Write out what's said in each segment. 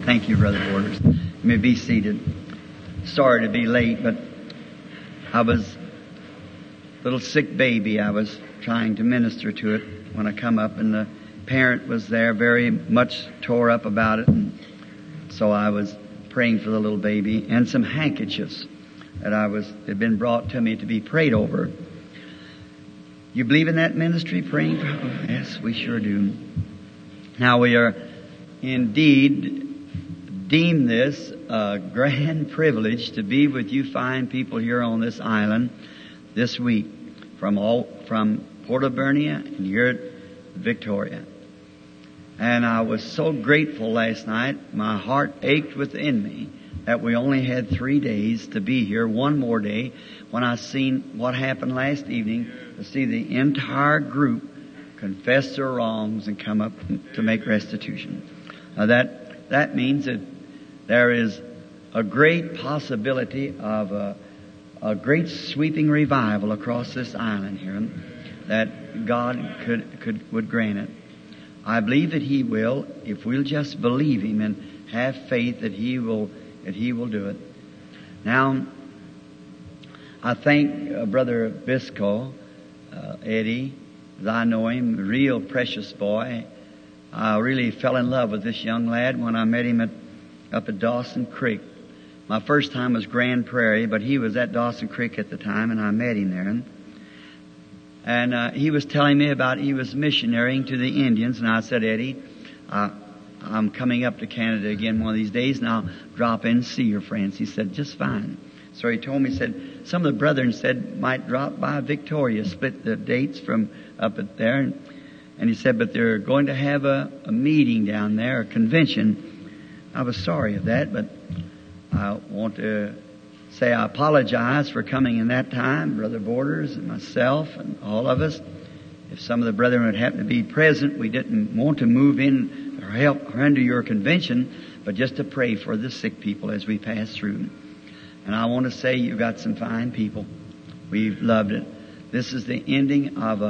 Thank you, Brother Borders. You may be seated. Sorry to be late, but I was a little sick baby. I was trying to minister to it when I come up, and the parent was there very much tore up about it. And so I was praying for the little baby and some handkerchiefs that had been brought to me to be prayed over. You believe in that ministry, praying for? Oh, yes, we sure do. Now we are indeed deem this a grand privilege to be with you fine people here on this island this week from Porto Bernia and here at Victoria. And I was so grateful last night. My heart ached within me that we only had 3 days to be here, one more day, when I seen what happened last evening, to see the entire group confess their wrongs and come up to make restitution. Now that means that there is a great possibility of a great sweeping revival across this island here, that God would grant it. I believe that He will, if we'll just believe Him and have faith that He will do it. Now, I thank Brother Biscoe, Eddie, as I know him, a real precious boy. I really fell in love with this young lad when I met him up at Dawson Creek. My first time was Grand Prairie, but he was at Dawson Creek at the time, and I met him there. And he was telling me about he was missionarying to the Indians, and I said, Eddie, I'm coming up to Canada again one of these days, and I'll drop in and see your friends. He said, just fine. So he told me, he said, some of the brethren said might drop by Victoria, split the dates from up at there. And he said, but they're going to have a meeting down there, a convention. I was sorry of that, but I want to say I apologize for coming in that time, Brother Borders and myself and all of us. If some of the brethren would happen to be present, we didn't want to move in or help or under your convention, but just to pray for the sick people as we pass through. And I want to say you've got some fine people. We've loved it. This is the ending of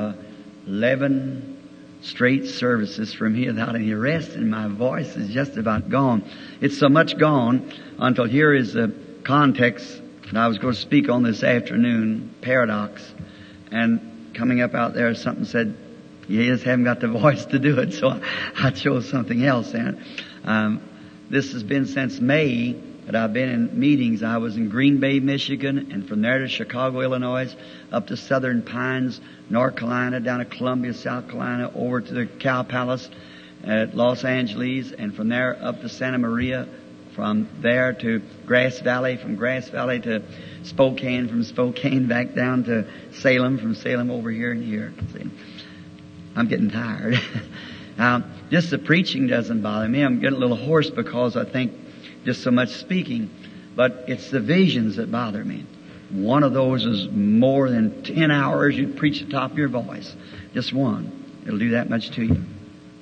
11 straight services from here without any rest, and my voice is just about gone. It's so much gone until here is the context that I was going to speak on this afternoon, paradox. And coming up out there, something said, you just haven't got the voice to do it, so I chose something else. And this has been since May that I've been in meetings. I was in Green Bay, Michigan, and from there to Chicago, Illinois, up to Southern Pines, North Carolina, down to Columbia, South Carolina, over to the Cow Palace at Los Angeles, and from there up to Santa Maria, from there to Grass Valley, from Grass Valley to Spokane, from Spokane back down to Salem, from Salem over here and here. See, I'm getting tired. Just the preaching doesn't bother me. I'm getting a little hoarse because I think just so much speaking, but it's the visions that bother me. One of those is more than 10 hours. You preach the top of your voice. Just one. It'll do that much to you.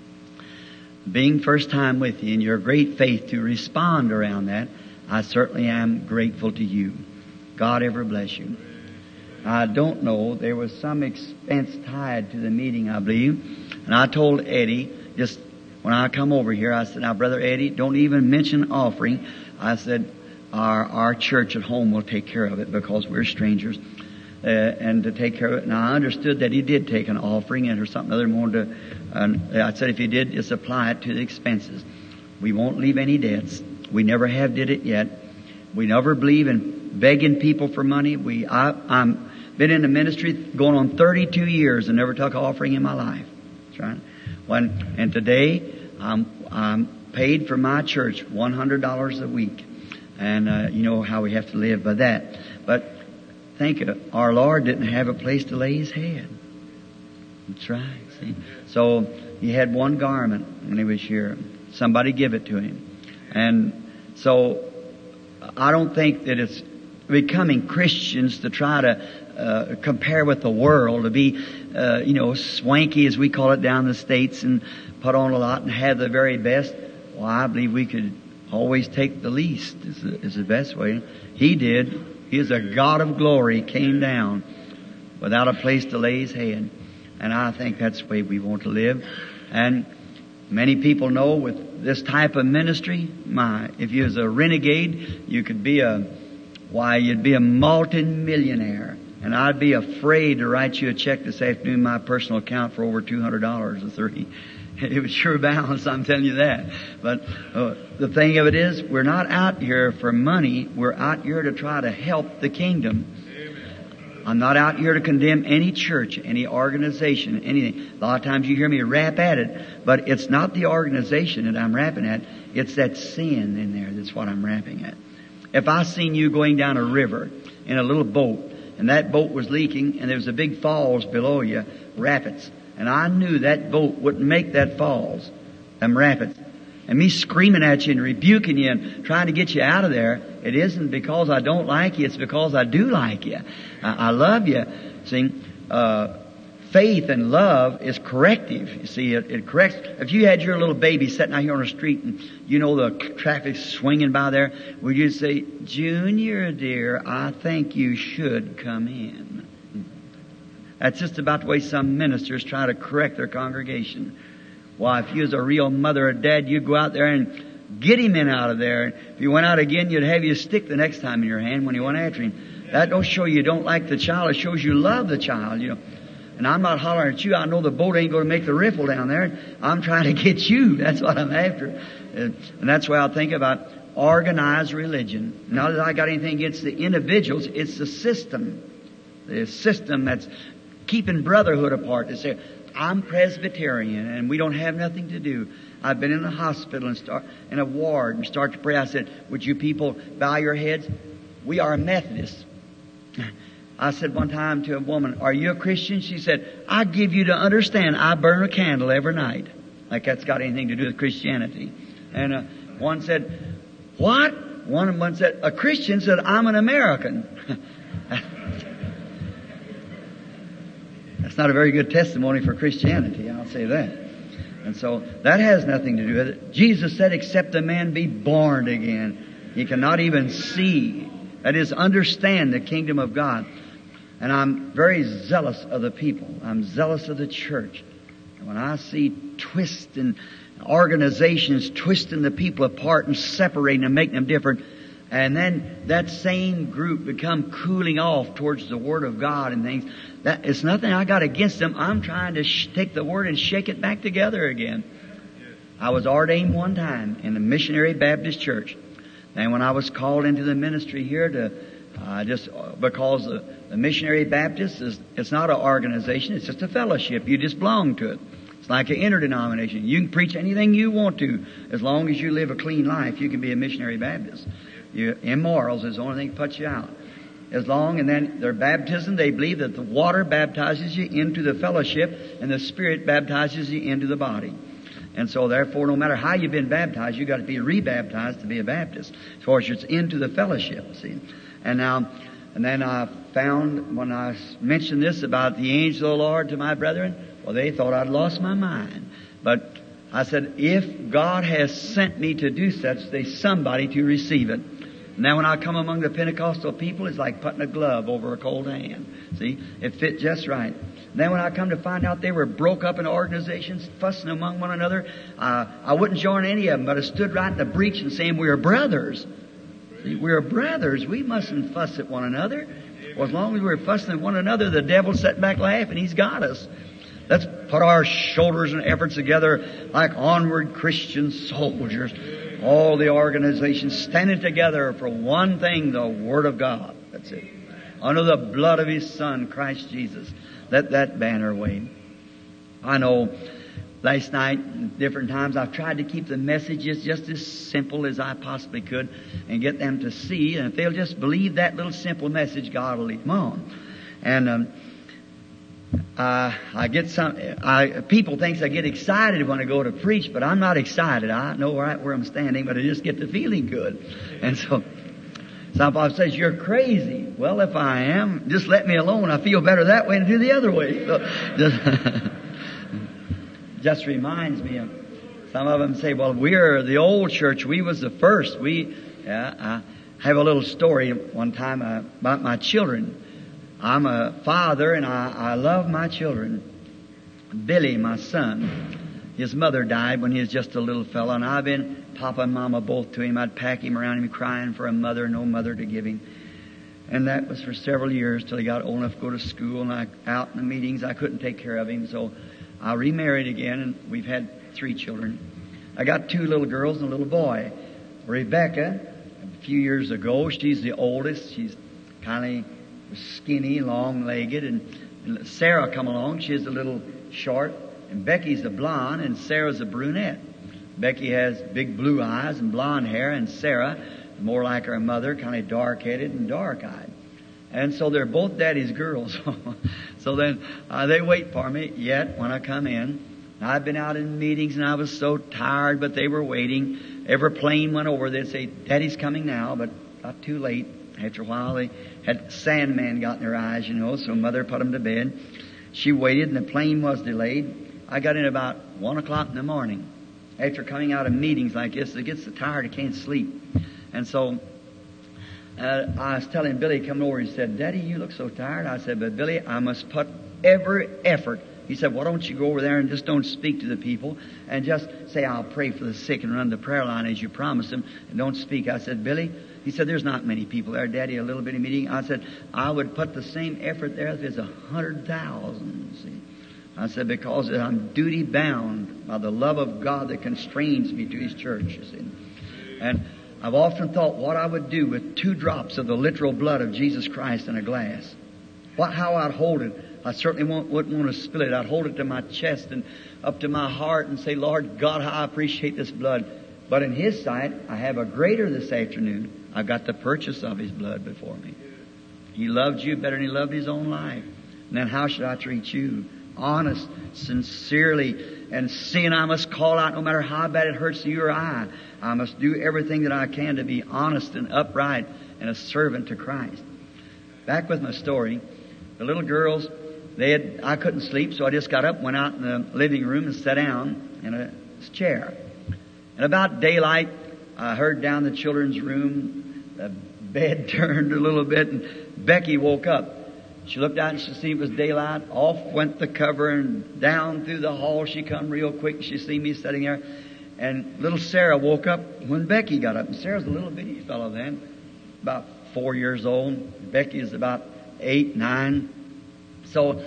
Being first time with you and your great faith to respond around that, I certainly am grateful to you. God ever bless you. I don't know. There was some expense tied to the meeting, I believe. And I told Eddie, just when I come over here, I said, now, Brother Eddie, don't even mention offering. I said, our church at home will take care of it because we're strangers. And to take care of it. And I understood that he did take an offering and or something other more to, I said, if he did, just apply it to the expenses. We won't leave any debts. We never have did it yet. We never believe in begging people for money. I'm been in the ministry going on 32 years and never took an offering in my life. That's right. And today, I'm paid for my church $100 a week. And, you know how we have to live by that. But think of it. Our Lord didn't have a place to lay His head. That's right. See? So He had one garment when He was here. Somebody give it to Him. And so I don't think that it's becoming Christians to try to compare with the world, to be, swanky as we call it down in the States and put on a lot and have the very best. Well, I believe we could always take the least is the best way. He did. He is a God of glory, came down without a place to lay His head. And I think that's the way we want to live. And Many people know with this type of ministry, if you was a renegade, you could be you'd be a multi-millionaire. And I'd be afraid to write you a check this afternoon, my personal account, for over $200 or 30. It was sure balanced, I'm telling you that. But the thing of it is, we're not out here for money. We're out here to try to help the kingdom. I'm not out here to condemn any church, any organization, anything. A lot of times you hear me rap at it, but it's not the organization that I'm rapping at. It's that sin in there that's what I'm rapping at. If I seen you going down a river in a little boat, and that boat was leaking, and there was a big falls below you, rapids, and I knew that boat wouldn't make that falls, them rapids, and me screaming at you and rebuking you and trying to get you out of there, it isn't because I don't like you, it's because I do like you. I love you. See, faith and love is corrective. You see, it corrects. If you had your little baby sitting out here on the street and you know the traffic's swinging by there, would you say, Junior, dear, I think you should come in? That's just about the way some ministers try to correct their congregation. Why, if you was a real mother or dad, you'd go out there and get him in out of there. If you went out again, you'd have your stick the next time in your hand when you went after him. That don't show you don't like the child. It shows you love the child, you know. And I'm not hollering at you. I know the boat ain't going to make the riffle down there. I'm trying to get you. That's what I'm after. And that's why I think about organized religion. Not that I got anything against the individuals. It's the system. The system that's keeping brotherhood apart. They say, I'm Presbyterian and we don't have nothing to do. I've been in a hospital and in a ward and start to pray. I said, would you people bow your heads? We are Methodists. I said one time to a woman, are you a Christian? She said, I give you to understand I burn a candle every night. Like that's got anything to do with Christianity. And one said, what? One said, a Christian said, I'm an American. That's not a very good testimony for Christianity, I'll say that. And so that has nothing to do with it. Jesus said, except a man be born again, he cannot even see. That is, understand the kingdom of God. And I'm very zealous of the people. I'm zealous of the church. And when I see twisting organizations, twisting the people apart and separating them, making them different, and then that same group become cooling off towards the Word of God and things, that it's nothing I got against them. I'm trying to take the Word and shake it back together again. I was ordained one time in a missionary Baptist church. And when I was called into the ministry here because the missionary Baptist it's not an organization, it's just a fellowship. You just belong to it. It's like an interdenomination. You can preach anything you want to as long as you live a clean life. You can be a missionary Baptist. Immorals is the only thing that puts you out. And then their baptism, they believe that the water baptizes you into the fellowship and the Spirit baptizes you into the body. And so therefore, no matter how you've been baptized, you've got to be rebaptized to be a Baptist. As far as it's into the fellowship, see. And then I found, when I mentioned this about the angel of the Lord to my brethren, well, they thought I'd lost my mind. But I said, if God has sent me to do such, there's somebody to receive it. Now when I come among the Pentecostal people, it's like putting a glove over a cold hand. See, it fit just right. Then when I come to find out they were broke up in organizations, fussing among one another, I wouldn't join any of them, but I stood right in the breach and saying, we're brothers. See, we're brothers. We mustn't fuss at one another. Well, as long as we're fussing at one another, the devil's sitting back laughing. He's got us. Let's put our shoulders and efforts together like onward Christian soldiers. All the organizations standing together for one thing, the Word of God. That's it. Under the blood of His Son, Christ Jesus. Let that banner wave. I know last night, different times, I've tried to keep the messages just as simple as I possibly could and get them to see. And if they'll just believe that little simple message, God will lead them on. And I get people think I get excited when I go to preach, but I'm not excited. I know right where I'm standing, but I just get the feeling good. And so somebody says, you're crazy. Well, if I am, just let me alone. I feel better that way than do the other way. So, just reminds me of, some of them say, well, we're the old church. We was the first. I have a little story one time about my children. I'm a father and I love my children. Billy, my son, His mother died when he was just a little fellow, and I've been Papa and Mama both to him. I'd pack him around him crying for a mother, no mother to give him. And that was for several years till he got old enough to go to school, and out in the meetings I couldn't take care of him, so I remarried again, and we've had 3 children. I got 2 little girls and a little boy. Rebecca, a few years ago, she's the oldest. She's kind of skinny, long-legged, and Sarah come along. She's a little short, and Becky's a blonde, and Sarah's a brunette. Becky has big blue eyes and blonde hair, and Sarah, more like her mother, kind of dark-headed and dark-eyed. And so they're both Daddy's girls. So then they wait for me yet when I come in. I've been out in meetings and I was so tired, but they were waiting. Every plane went over, they'd say, Daddy's coming now, but not too late. After a while, they had Sandman got in their eyes, so Mother put them to bed. She waited and the plane was delayed. I got in about 1 o'clock in the morning. After coming out of meetings like this, it gets so tired I can't sleep. And so I was telling Billy coming over, he said, Daddy, you look so tired. I said, but Billy, I must put every effort. He said, why don't you go over there and just don't speak to the people and just say, I'll pray for the sick and run the prayer line as you promised them and don't speak. I said, Billy, he said, there's not many people there, Daddy, a little bitty meeting. I said, I would put the same effort there if there's 100,000. See? I said, because I'm duty bound by the love of God that constrains me to His church, you see. And I've often thought what I would do with 2 drops of the literal blood of Jesus Christ in a glass. How I'd hold it. I certainly wouldn't want to spill it. I'd hold it to my chest and up to my heart and say, Lord God, how I appreciate this blood. But in His sight, I have a greater this afternoon. I've got the purchase of His blood before me. He loved you better than He loved His own life. And then how should I treat you? Honest, sincerely, and seeing I must call out no matter how bad it hurts you or I must do everything that I can to be honest and upright and a servant to Christ. Back with my story, the little girls, I couldn't sleep, so I just got up, went out in the living room and sat down in a chair. And about daylight, I heard down the children's room, the bed turned a little bit, and Becky woke up. She looked out and she see it was daylight. Off went the cover and down through the hall. She come real quick and she see me sitting there. And little Sarah woke up when Becky got up. And Sarah's a little bitty fellow then, about 4 years old. Becky is about 8, 9. So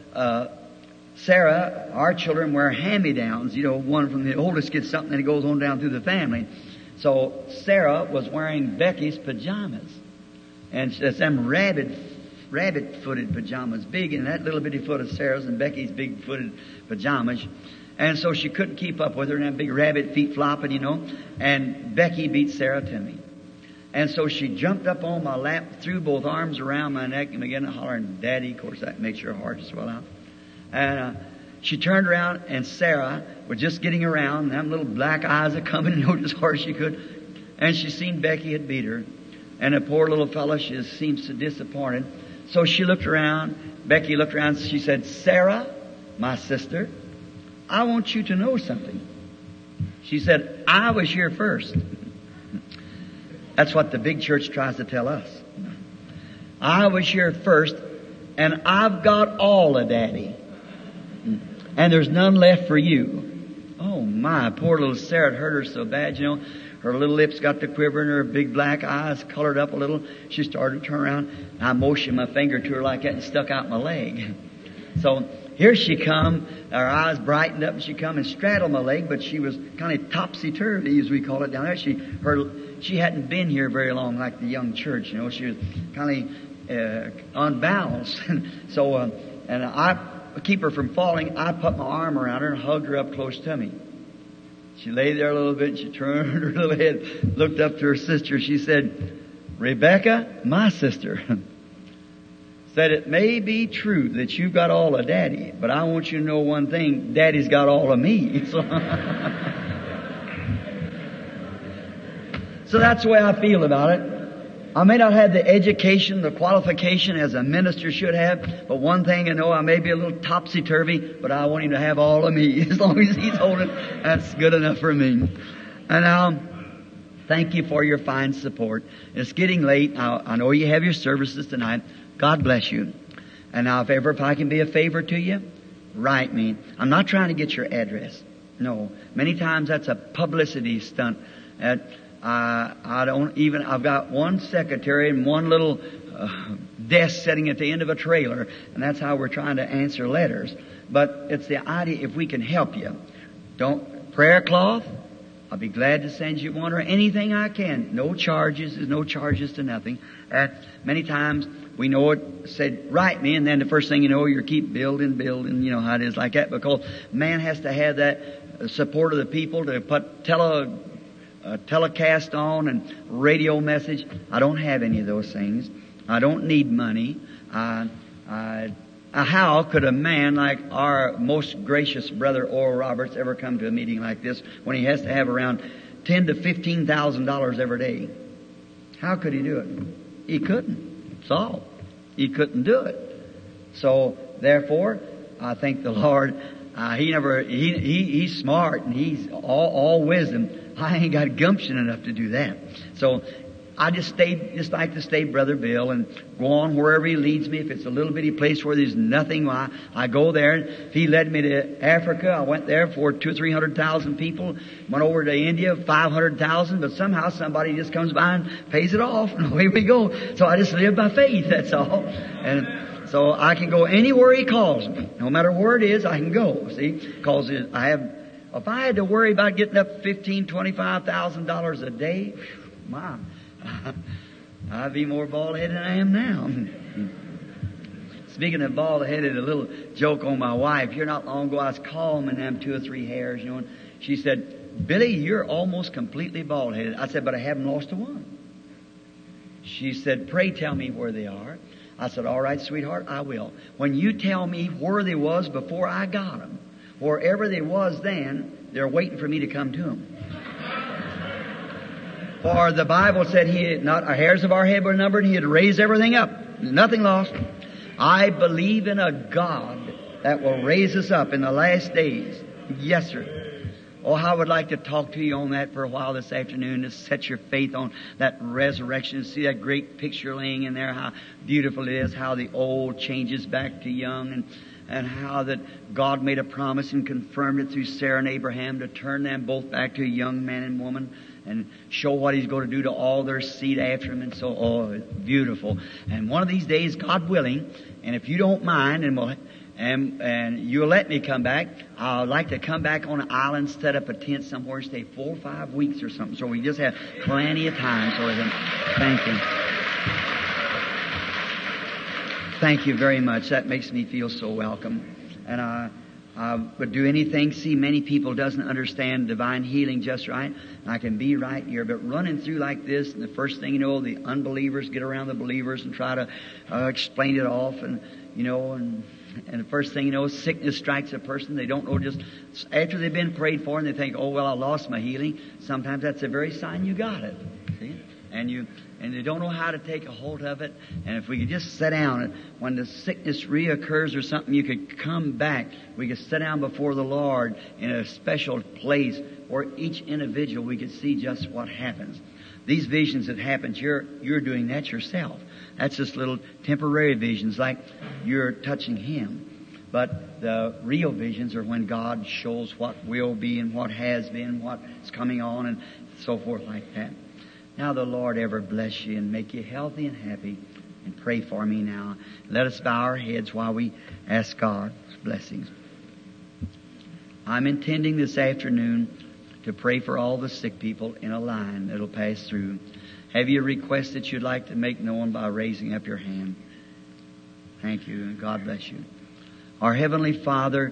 Sarah, our children wear hand-me-downs. One from the oldest gets something and it goes on down through the family. So Sarah was wearing Becky's pajamas. And it's them rabbit-footed pajamas, big in that little bitty foot of Sarah's and Becky's big-footed pajamas. And so she couldn't keep up with her and them big rabbit feet flopping, And Becky beat Sarah to me. And so she jumped up on my lap, threw both arms around my neck and began to holler, Daddy. Of course, that makes your heart swell out. And she turned around and Sarah was just getting around, and them little black eyes are coming as hard as she could. And she seen Becky had beat her. And the poor little fellow, she just seemed so disappointed. So she looked around, Becky looked around, she said, Sarah, my sister, I want you to know something. She said, I was here first. That's what the big church tries to tell us. I was here first, and I've got all of Daddy. And there's none left for you. Oh my, poor little Sarah, it hurt her so bad, Her little lips got to quiver and her big black eyes colored up a little. She started to turn around. I motioned my finger to her like that and stuck out my leg. So here she come. Her eyes brightened up and she come and straddled my leg, but she was kind of topsy-turvy, as we call it down there. She hadn't been here very long like the young church, She was kind of unbalanced. So, and I keep her from falling. I put my arm around her and hugged her up close to me. She lay there a little bit and she turned her little head, looked up to her sister. She said, Rebecca, my sister, said it may be true that you've got all of Daddy, but I want you to know one thing, Daddy's got all of me. So that's the way I feel about it. I may not have the education, the qualification as a minister should have, but one thing I know, I may be a little topsy-turvy, but I want Him to have all of me. As long as He's holding, that's good enough for me. And now, thank you for your fine support. It's getting late. I know you have your services tonight. God bless you. And now, if I can be a favor to you, write me. I'm not trying to get your address. No. Many times that's a publicity stunt. I've got one secretary and one little desk sitting at the end of a trailer, and that's how we're trying to answer letters. But it's the idea, if we can help you. Prayer cloth, I'll be glad to send you one or anything I can. No charges. There's no charges to nothing. Many times we know it said, write me, and then the first thing you know, you keep building, you know how it is like that, because man has to have that support of the people to put telecast on and radio message. I don't have any of those things. I don't need money. How could a man like our most gracious brother Oral Roberts ever come to a meeting like this when he has to have around $10,000 to $15,000 every day? How could he do it? He couldn't. That's all. He couldn't do it. So therefore, I think the Lord, he's smart and he's all wisdom. I ain't got gumption enough to do that. So I just like to stay Brother Bill and go on wherever he leads me. If it's a little bitty place where there's nothing, I go there. If he led me to Africa, I went there for 200,000 or 300,000 people. Went over to India, 500,000. But somehow somebody just comes by and pays it off, and away we go. So I just live by faith. That's all. And so I can go anywhere he calls me, no matter where it is. I can go. See, because if I had to worry about getting up $15,000, $25,000 a day, my. I'd be more bald-headed than I am now. Speaking of bald-headed, a little joke on my wife. Here not long ago, I was combing them 2 or 3 hairs, you know, and she said, Billy, you're almost completely bald-headed. I said, but I haven't lost a one. She said, pray tell me where they are. I said, all right, sweetheart, I will. When you tell me where they was before I got them, wherever they was then, they're waiting for me to come to them. For the Bible said not our hairs of our head were numbered, and He had raised everything up. Nothing lost. I believe in a God that will raise us up in the last days. Yes, sir. Oh, how I would like to talk to you on that for a while this afternoon, to set your faith on that resurrection, see that great picture laying in there, how beautiful it is, how the old changes back to young, and how that God made a promise and confirmed it through Sarah and Abraham to turn them both back to a young man and woman and show what He's going to do to all their seed after Him. And so, it's beautiful. And one of these days, God willing, and if you don't mind, and you'll let me come back, I'd like to come back on an island, set up a tent somewhere, stay 4 or 5 weeks or something, so we just have plenty of time. So thank you. Thank you very much. That makes me feel so welcome. And I would do anything. See, many people doesn't understand divine healing just right. And I can be right here, but running through like this, and the first thing you know, the unbelievers get around the believers and try to explain it off, and the first thing you know, sickness strikes a person. They don't know, just after they've been prayed for, and they think, oh, well, I lost my healing. Sometimes that's the very sign you got it. See? And they don't know how to take a hold of it. And if we could just sit down, and when the sickness reoccurs or something, you could come back. We could sit down before the Lord in a special place where each individual, we could see just what happens. These visions that happen, you're doing that yourself. That's just little temporary visions, like you're touching Him. But the real visions are when God shows what will be and what has been, what's coming on, and so forth like that. Now the Lord ever bless you and make you healthy and happy. And pray for me now. Let us bow our heads while we ask God's blessings. I'm intending this afternoon to pray for all the sick people in a line that'll pass through. Have you a request that you'd like to make known by raising up your hand? Thank you, and God bless you. Our Heavenly Father,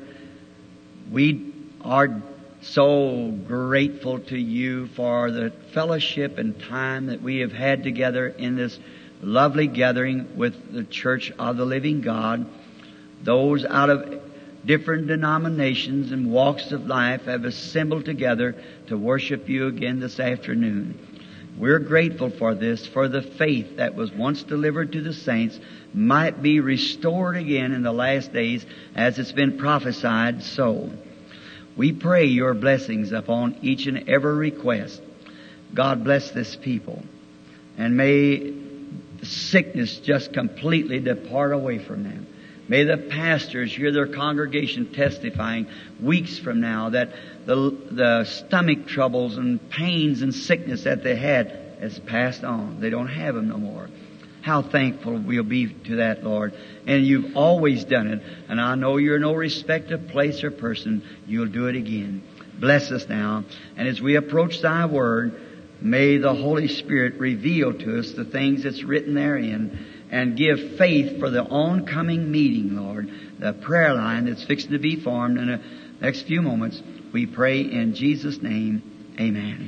we are so grateful to You for the fellowship and time that we have had together in this lovely gathering with the Church of the Living God. Those out of different denominations and walks of life have assembled together to worship You again this afternoon. We're grateful for this, for the faith that was once delivered to the saints might be restored again in the last days as it's been prophesied so. We pray Your blessings upon each and every request. God bless this people. And may sickness just completely depart away from them. May the pastors hear their congregation testifying weeks from now that the stomach troubles and pains and sickness that they had has passed on. They don't have them no more. How thankful we'll be to that, Lord. And you've always done it. And I know you're no respecter of place or person. You'll do it again. Bless us now. And as we approach Thy Word, may the Holy Spirit reveal to us the things that's written therein and give faith for the oncoming meeting, Lord. The prayer line that's fixing to be formed in the next few moments. We pray in Jesus' name. Amen.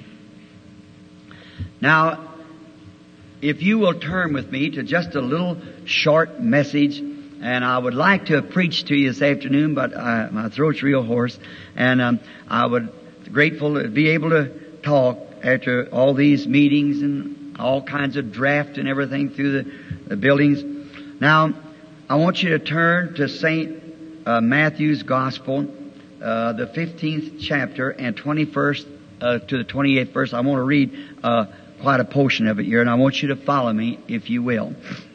Now, if you will turn with me to just a little short message, and I would like to have preached to you this afternoon, but my throat's real hoarse, and I would grateful to be able to talk after all these meetings and all kinds of draft and everything through the buildings. Now, I want you to turn to St. Matthew's Gospel, the 15th chapter and 21st to the 28th verse. I want to read quite a portion of it here, and I want you to follow me, if you will.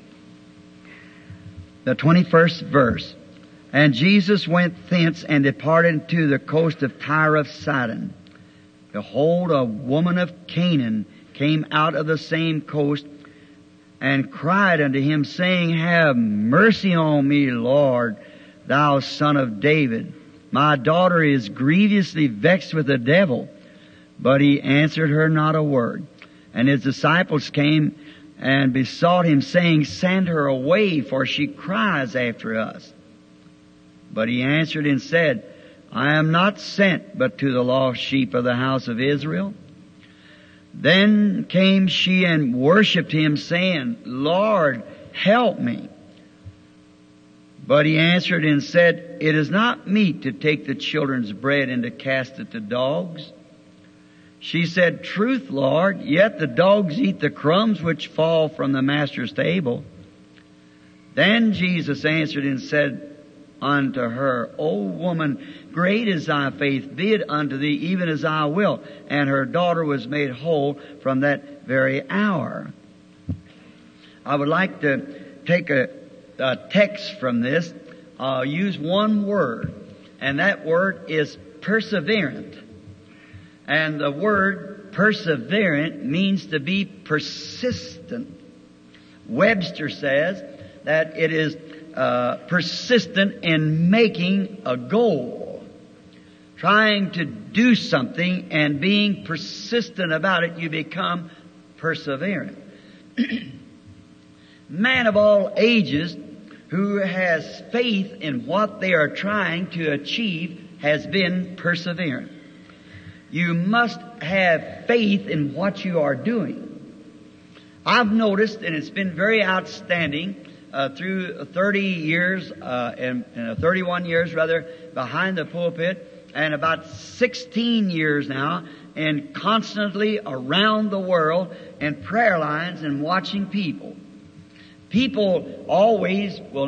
The 21st verse. And Jesus went thence and departed to the coast of Tyre of Sidon. Behold, a woman of Canaan came out of the same coast and cried unto him, saying, Have mercy on me, Lord, thou Son of David. My daughter is grievously vexed with the devil. But he answered her not a word. And his disciples came and besought him, saying, Send her away, for she cries after us. But he answered and said, I am not sent but to the lost sheep of the house of Israel. Then came she and worshipped him, saying, Lord, help me. But he answered and said, It is not meet to take the children's bread and to cast it to dogs. She said, Truth, Lord, yet the dogs eat the crumbs which fall from the master's table. Then Jesus answered and said unto her, O woman, great is thy faith, be it unto thee even as I will. And her daughter was made whole from that very hour. I would like to take a text from this. I'll use one word, and that word is perseverant. And the word perseverant means to be persistent. Webster says that it is persistent in making a goal. Trying to do something and being persistent about it, you become perseverant. Man of all ages who has faith in what they are trying to achieve has been perseverant. You must have faith in what you are doing. I've noticed, and it's been very outstanding, through 30 years, and 31 years rather, behind the pulpit, and about 16 years now, and constantly around the world, and prayer lines, and watching people. People always will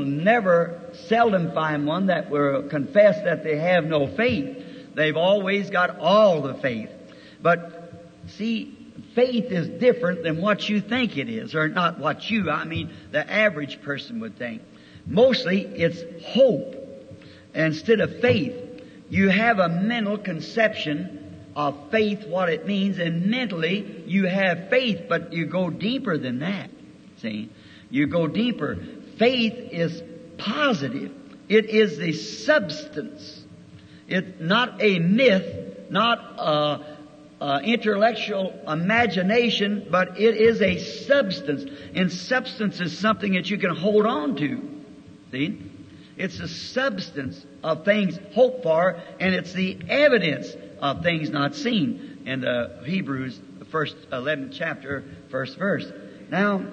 seldom find one that will confess that they have no faith. They've always got all the faith. But, see, faith is different than what you think it is. Or not what you, I mean the average person would think. Mostly it's hope instead of faith. You have a mental conception of faith, what it means, and mentally you have faith, but you go deeper than that. See? You go deeper. Faith is positive. It is the substance. It's not a myth, not intellectual imagination, but it is a substance. And substance is something that you can hold on to. See? It's the substance of things hoped for, and it's the evidence of things not seen. In the Hebrews, the first 11th chapter, first verse. Now,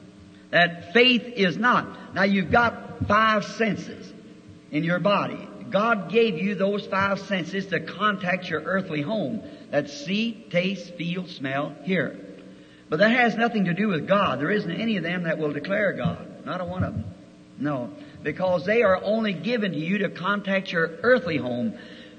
that faith is not. Now, you've got 5 senses in your body. God gave you those 5 senses to contact your earthly home. That's see, taste, feel, smell, hear. But that has nothing to do with God. There isn't any of them that will declare God. Not a one of them. No. Because they are only given to you to contact your earthly home.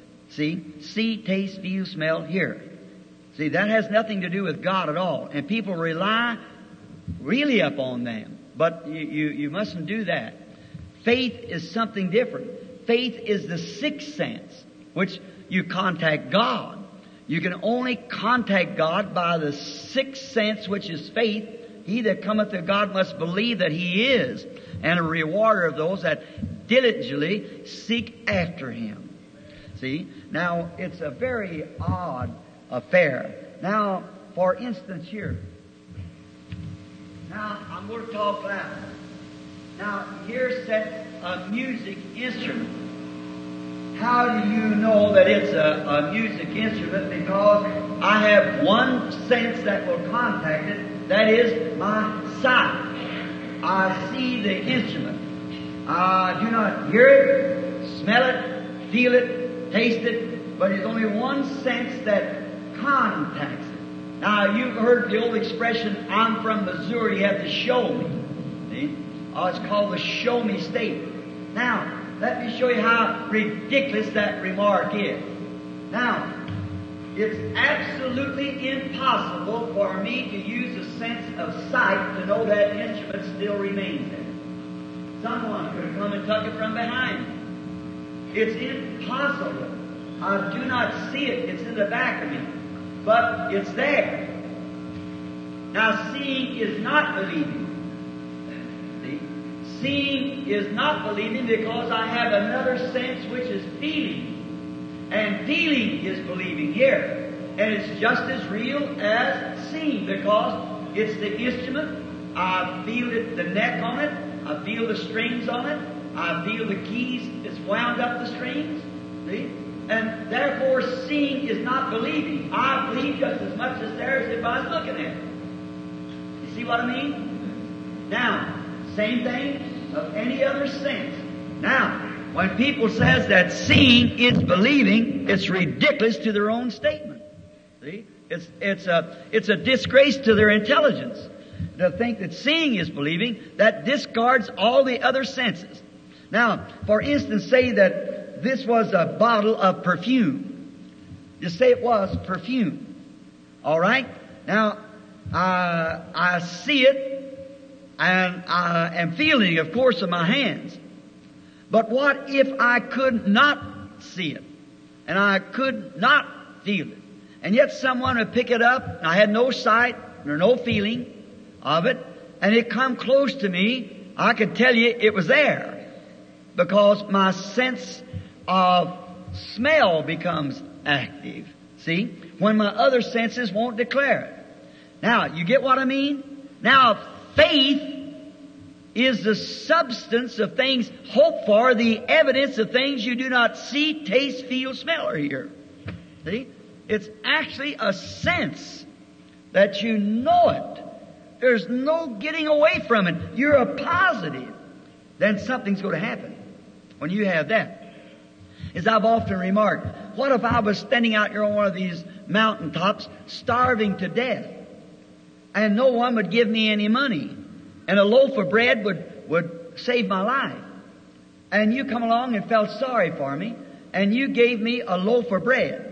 See, taste, feel, smell, hear. See, that has nothing to do with God at all. And people rely really upon them. But you mustn't do that. Faith is something different. Faith is the sixth sense, which you contact God. You can only contact God by the sixth sense, which is faith. He that cometh to God must believe that He is, and a rewarder of those that diligently seek after Him. See? Now, it's a very odd affair. Now, for instance here. Now, I'm going to talk loud. Now, here sits a music instrument. How do you know that it's a music instrument? Because I have one sense that will contact it. That is my sight. I see the instrument. I do not hear it, smell it, feel it, taste it, but there's only one sense that contacts it. Now, you've heard the old expression, I'm from Missouri, you have to show me. See? Oh, it's called the show me state. Now, let me show you how ridiculous that remark is. Now, it's absolutely impossible for me to use a sense of sight to know that instrument still remains there. Someone could come and tuck it from behind me. It's impossible. I do not see it. It's in the back of me. But it's there. Now, seeing is not believing. See? Seeing is not believing because I have another sense which is feeling. And feeling is believing here. And it's just as real as seeing because it's the instrument. I feel it, the neck on it. I feel the strings on it. I feel the keys. It's wound up the strings. See? And therefore, seeing is not believing. I believe just as much as there as if I was looking at it. You see what I mean? Now, same thing of any other sense. Now, when people says that seeing is believing, it's ridiculous to their own statement. See? It's a disgrace to their intelligence to think that seeing is believing. That discards all the other senses. Now, for instance, say that this was a bottle of perfume. Just say it was perfume. All right? Now, I see it, and I am feeling it, of course, in my hands. But what if I could not see it, and I could not feel it, and yet someone would pick it up, and I had no sight, nor no feeling of it, and it come close to me, I could tell you it was there, because my sense of smell becomes active. See? When my other senses won't declare it. Now, you get what I mean? Now, faith is the substance of things hoped for, the evidence of things you do not see, taste, feel, smell, or hear. See? It's actually a sense that you know it. There's no getting away from it. You're a positive. Then something's going to happen when you have that. As I've often remarked, what if I was standing out here on one of these mountaintops, starving to death, and no one would give me any money, and a loaf of bread would save my life, and you come along and felt sorry for me, and you gave me a loaf of bread,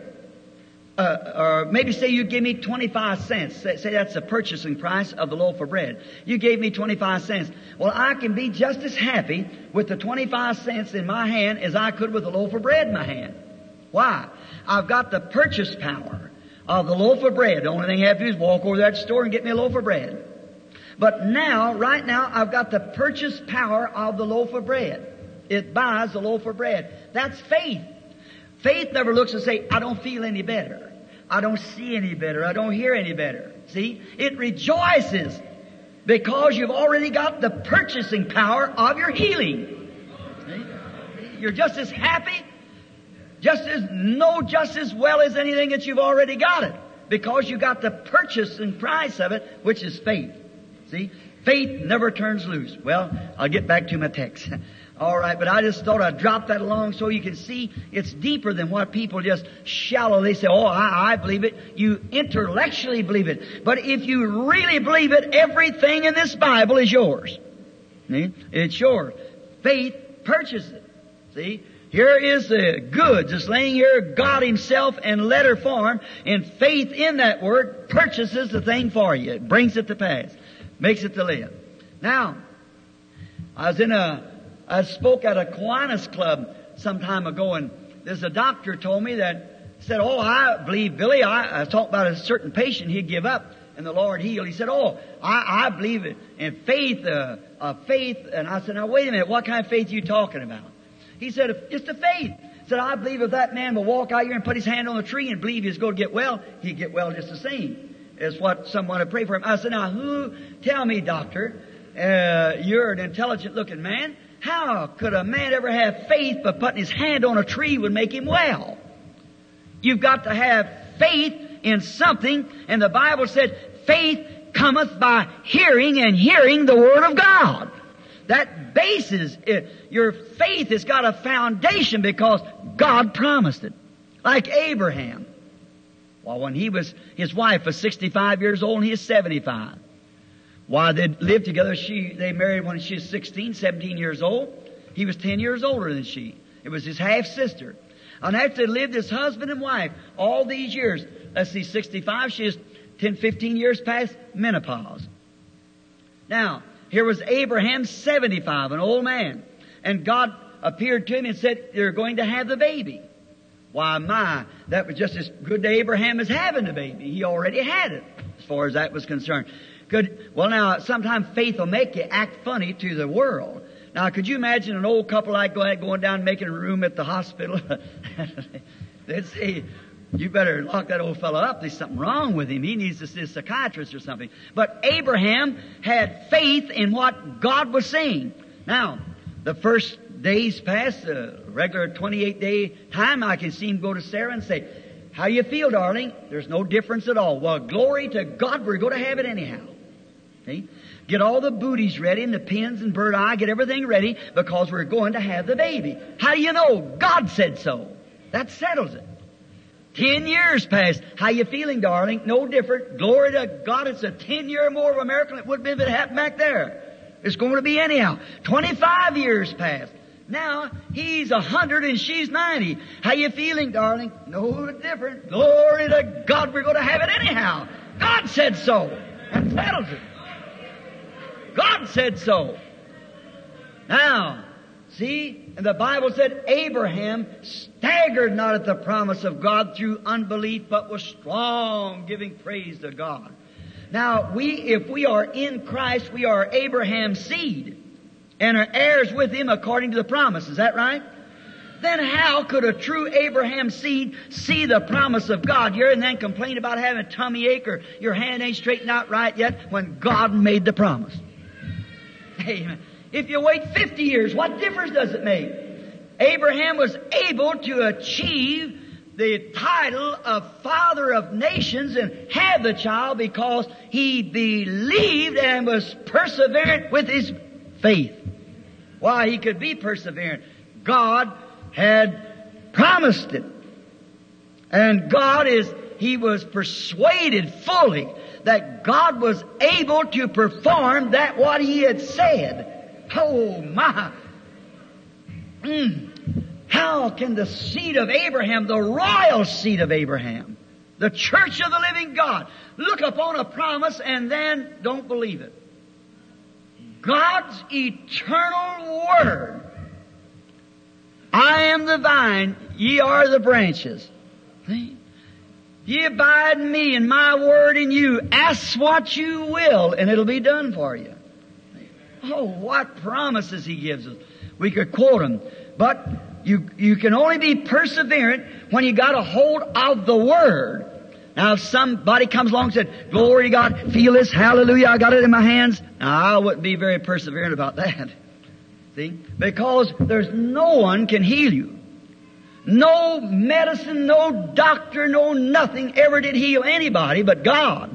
or maybe say you give me 25 cents. Say that's the purchasing price of the loaf of bread. You gave me 25 cents. Well, I can be just as happy with the 25 cents in my hand as I could with a loaf of bread in my hand. Why? I've got the purchase power of the loaf of bread. The only thing I have to do is walk over to that store and get me a loaf of bread. But now, right now, I've got the purchase power of the loaf of bread. It buys the loaf of bread. That's faith. Faith never looks and say, I don't feel any better. I don't see any better. I don't hear any better. See? It rejoices because you've already got the purchasing power of your healing. See? You're just as happy, just as well as anything that you've already got it. Because you got the purchasing price of it, which is faith. See? Faith never turns loose. Well, I'll get back to my text. All right, but I just thought I'd drop that along so you can see it's deeper than what people just shallowly say, oh, I believe it. You intellectually believe it. But if you really believe it, everything in this Bible is yours. See? It's yours. Faith purchases it. See? Here is the goods. It's laying here, God Himself in letter form, and faith in that word purchases the thing for you. It brings it to pass. Makes it to live. Now, I was in a I spoke at a Kiwanis club some time ago, and there's a doctor told me that, said, oh, I believe, Billy, I talked about a certain patient he'd give up and the Lord healed. He said, oh, I believe in faith, faith. And I said, now wait a minute, what kind of faith are you talking about? He said, just a faith. He said, I believe if that man will walk out here and put his hand on the tree and believe he's going to get well, he'd get well just the same. Is what someone would pray for him. I said, now tell me, doctor, you're an intelligent looking man. How could a man ever have faith but putting his hand on a tree would make him well? You've got to have faith in something, and the Bible said, faith cometh by hearing, and hearing the Word of God. That basis, your faith has got a foundation because God promised it. Like Abraham. Well, when his wife was 65 years old and he was 75. While they lived together, they married when she was 16, 17 years old. He was 10 years older than she. It was his half-sister. And after they lived as husband and wife all these years, let's see, 65, she is 10, 15 years past menopause. Now, here was Abraham, 75, an old man. And God appeared to him and said, you're going to have the baby. Why, that was just as good to Abraham as having the baby. He already had it, as far as that was concerned. Well, now, sometimes faith will make you act funny to the world. Now, could you imagine an old couple like going down and making a room at the hospital? They'd say, you better lock that old fellow up. There's something wrong with him. He needs to see a psychiatrist or something. But Abraham had faith in what God was saying. Now, the first days passed, a regular 28-day time, I can see him go to Sarah and say, how you feel, darling? There's no difference at all. Well, glory to God, we're going to have it anyhow. See? Get all the booties ready and the pins and bird eye, get everything ready because we're going to have the baby. How do you know? God said so. That settles it. 10 years passed. How you feeling, darling? No different. Glory to God, it's a 10-year more of a miracle than it would have been if it happened back there. It's going to be anyhow. 25 years passed. Now, he's 100 and she's 90. How you feeling, darling? No different. Glory to God, we're going to have it anyhow. God said so. That settles it. God said so. Now, see, and the Bible said Abraham staggered not at the promise of God through unbelief, but was strong, giving praise to God. Now, if we are in Christ, we are Abraham's seed and are heirs with him according to the promise. Is that right? Then how could a true Abraham seed see the promise of God here and then complain about having a tummy ache or your hand ain't straightened out right yet when God made the promise? Amen. If you wait 50 years, what difference does it make? Abraham was able to achieve the title of father of nations and have the child because he believed and was perseverant with his faith. Why, he could be perseverant. God had promised it. And he was persuaded fully that God was able to perform that what he had said. Oh my! How can the seed of Abraham, the royal seed of Abraham, the church of the living God, look upon a promise and then don't believe it? God's eternal Word. I am the vine, ye are the branches. See? Ye abide in me and my word in you. Ask what you will and it'll be done for you. Oh, what promises he gives us. We could quote them. But you can only be perseverant when you got a hold of the Word. Now, if somebody comes along and said, glory to God, feel this, hallelujah, I got it in my hands. Now, I wouldn't be very perseverant about that. See? Because there's no one can heal you. No medicine, no doctor, no nothing ever did heal anybody but God.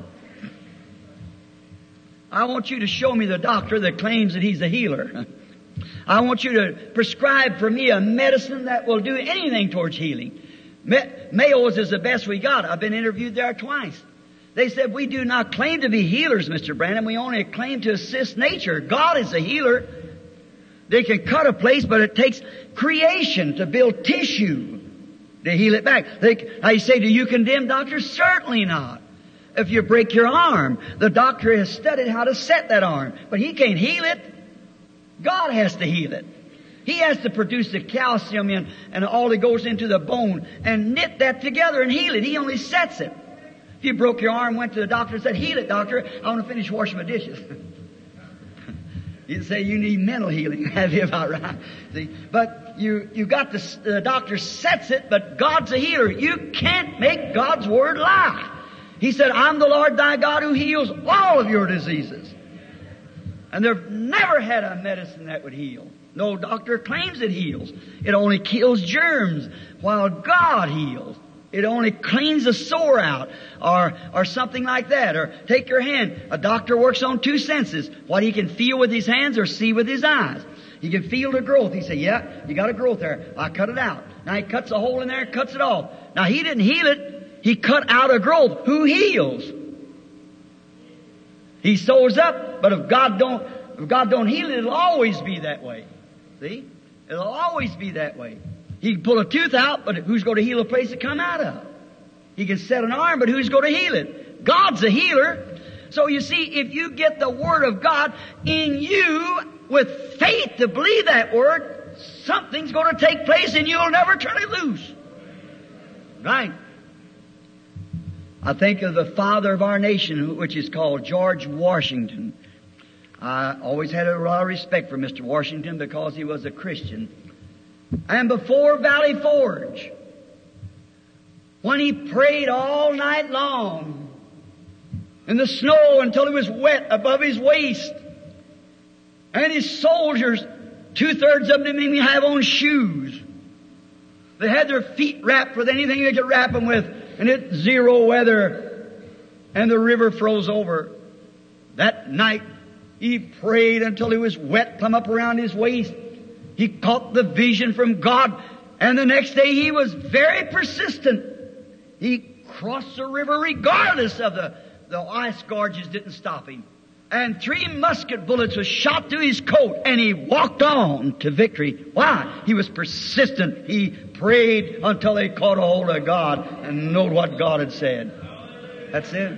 I want you to show me the doctor that claims that he's a healer. I want you to prescribe for me a medicine that will do anything towards healing. Mayo's is the best we got. I've been interviewed there twice. They said, we do not claim to be healers, Mr. Branham. We only claim to assist nature. God is a healer. They can cut a place, but it takes creation to build tissue to heal it back. I say, do you condemn doctors? Certainly not. If you break your arm, the doctor has studied how to set that arm, but he can't heal it. God has to heal it. He has to produce the calcium and all that goes into the bone and knit that together and heal it. He only sets it. If you broke your arm, went to the doctor and said, "Heal it, doctor. I want to finish washing my dishes." You'd say you need mental healing. That'd be about right. See? But you got the doctor sets it, but God's a healer. You can't make God's word lie. He said, "I'm the Lord thy God who heals all of your diseases." And they've never had a medicine that would heal. No doctor claims it heals. It only kills germs, while God heals. It only cleans a sore out, or something like that. Or take your hand. A doctor works on two senses. What he can feel with his hands or see with his eyes. He can feel the growth. He say, "Yeah, you got a growth there. I cut it out." Now he cuts a hole in there and cuts it off. Now he didn't heal it. He cut out a growth. Who heals? He sews up, but if God don't heal it, it'll always be that way. See? It'll always be that way. He can pull a tooth out, but who's going to heal a place it come out of? He can set an arm, but who's going to heal it? God's a healer. So you see, if you get the Word of God in you with faith to believe that Word, something's going to take place and you'll never turn it loose. Right? I think of the father of our nation, which is called George Washington. I always had a lot of respect for Mr. Washington because he was a Christian. And before Valley Forge, when he prayed all night long in the snow until he was wet above his waist, and his soldiers, 2/3 of them didn't even have on shoes. They had their feet wrapped with anything they could wrap them with, and it's zero weather, and the river froze over. That night, he prayed until he was wet, plumb up around his waist. He caught the vision from God, and the next day he was very persistent. He crossed the river regardless of the ice gorges didn't stop him. And 3 musket bullets was shot through his coat, and he walked on to victory. Why? He was persistent. He prayed until they caught a hold of God and knew what God had said. That's it.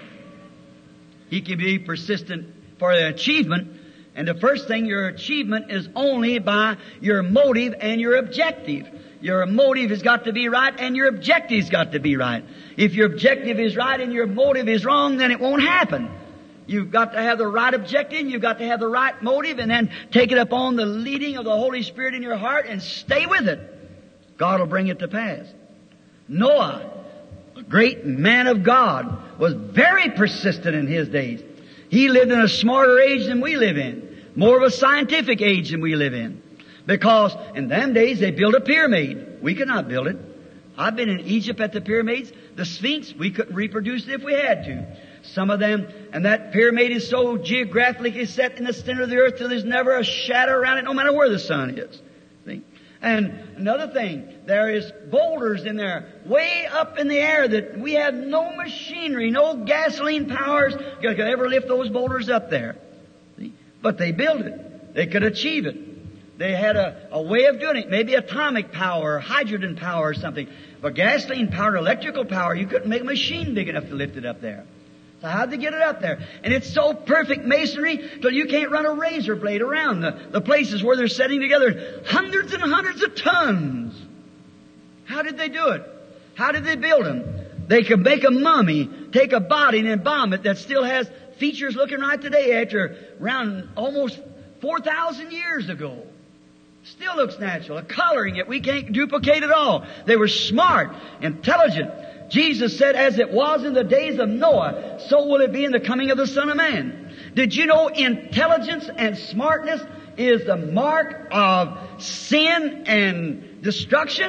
He can be persistent for the achievement. And the first thing, your achievement is only by your motive and your objective. Your motive has got to be right and your objective's got to be right. If your objective is right and your motive is wrong, then it won't happen. You've got to have the right objective, and you've got to have the right motive, and then take it upon the leading of the Holy Spirit in your heart and stay with it. God will bring it to pass. Noah, a great man of God, was very persistent in his days. He lived in a smarter age than we live in. More of a scientific age than we live in. Because in them days they built a pyramid. We could not build it. I've been in Egypt at the pyramids. The Sphinx, we couldn't reproduce it if we had to. Some of them, and that pyramid is so geographically set in the center of the earth till there's never a shadow around it, no matter where the sun is. See? And another thing, there is boulders in there, way up in the air, that we have no machinery, no gasoline powers could ever lift those boulders up there. See? But they built it. They could achieve it. They had a way of doing it, maybe atomic power, or hydrogen power or something. But gasoline power, electrical power, you couldn't make a machine big enough to lift it up there. So how'd they get it up there? And it's so perfect masonry till you can't run a razor blade around the places where they're setting together hundreds and hundreds of tons. How did they do it? How did they build them? They could make a mummy, take a body and embalm it that still has features looking right today after around almost 4,000 years ago. Still looks natural. The coloring it, we can't duplicate it all. They were smart, intelligent. Jesus said, as it was in the days of Noah, so will it be in the coming of the Son of Man. Did you know intelligence and smartness is the mark of sin and destruction?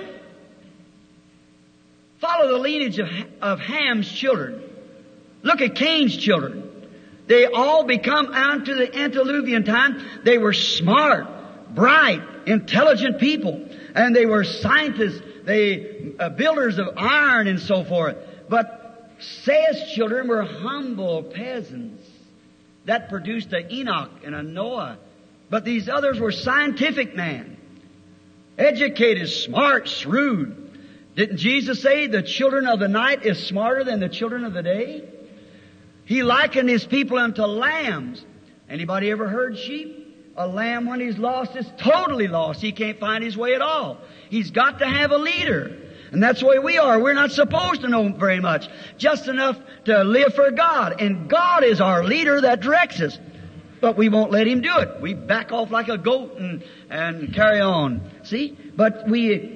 Follow the lineage of Ham's children. Look at Cain's children. They all become unto the antediluvian time. They were smart, bright, intelligent people. And they were scientists. Builders of iron and so forth. But Seth's children were humble peasants. That produced a Enoch and a Noah. But these others were scientific men. Educated, smart, shrewd. Didn't Jesus say the children of the night is smarter than the children of the day? He likened His people unto lambs. Anybody ever herd sheep? A lamb, when he's lost, is totally lost. He can't find his way at all. He's got to have a leader. And that's the way we are. We're not supposed to know very much. Just enough to live for God. And God is our leader that directs us. But we won't let Him do it. We back off like a goat and carry on. See? But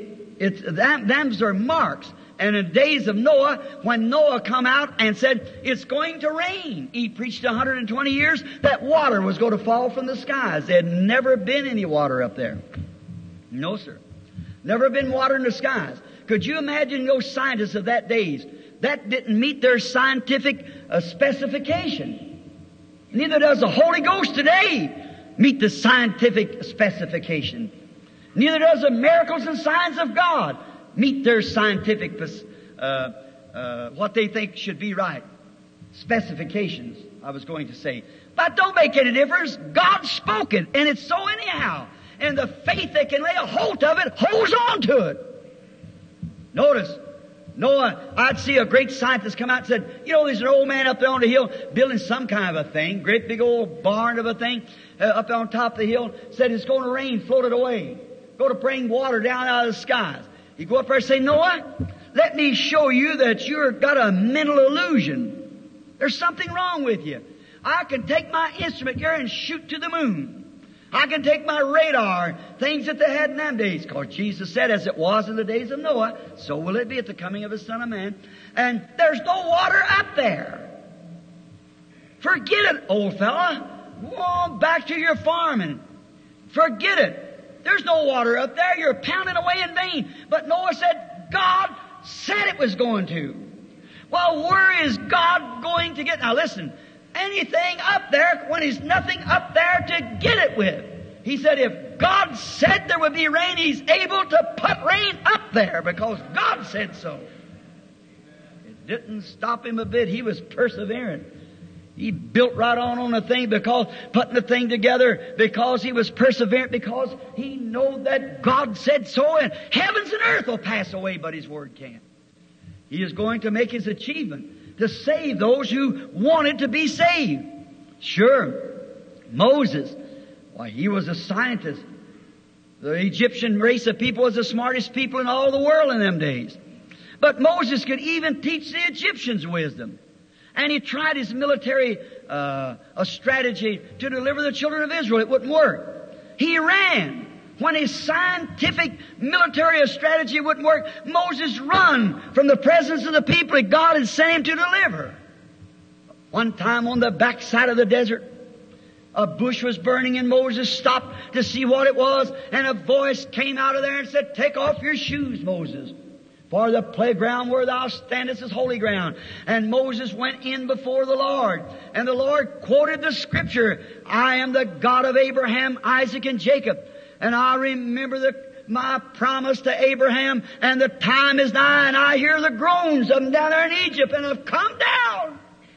them's are marks. And in the days of Noah, when Noah come out and said, it's going to rain. He preached 120 years that water was going to fall from the skies. There had never been any water up there. No, sir. Never been water in the skies. Could you imagine those scientists of that days? That didn't meet their scientific specification. Neither does the Holy Ghost today meet the scientific specification. Neither does the miracles and signs of God meet their scientific, what they think should be right. Specifications, I was going to say. But don't make any difference. God spoke it, and it's so anyhow. And the faith that can lay a hold of it holds on to it. Notice, Noah, I'd see a great scientist come out and said, you know, there's an old man up there on the hill building some kind of a thing, great big old barn of a thing, up on top of the hill, said it's going to rain, float it away. Going to bring water down out of the skies. You go up there and say, Noah, let me show you that you've got a mental illusion. There's something wrong with you. I can take my instrument here and shoot to the moon. I can take my radar, things that they had in them days. Because Jesus said, as it was in the days of Noah, so will it be at the coming of the Son of Man. And there's no water up there. Forget it, old fella. Go on back to your farming. Forget it. There's no water up there. You're pounding away in vain. But Noah said, God said it was going to. Well, where is God going to get? Now listen, anything up there when He's nothing up there to get it with. He said if God said there would be rain, He's able to put rain up there because God said so. It didn't stop Him a bit. He was persevering. He built right on the thing because putting the thing together because he was perseverant, because he knew that God said so, and heavens and earth will pass away, but His Word can't. He is going to make His achievement to save those who wanted to be saved. Sure, Moses, why, he was a scientist. The Egyptian race of people was the smartest people in all the world in them days. But Moses could even teach the Egyptians wisdom. And he tried his military a strategy to deliver the children of Israel. It wouldn't work. He ran. When his scientific military strategy wouldn't work, Moses run from the presence of the people that God had sent him to deliver. One time on the backside of the desert, a bush was burning and Moses stopped to see what it was, and a voice came out of there and said, take off your shoes, Moses. For the playground where thou standest is holy ground. And Moses went in before the Lord. And the Lord quoted the Scripture, I am the God of Abraham, Isaac, and Jacob. And I remember my promise to Abraham, and the time is nigh, and I hear the groans of them down there in Egypt, and have come down.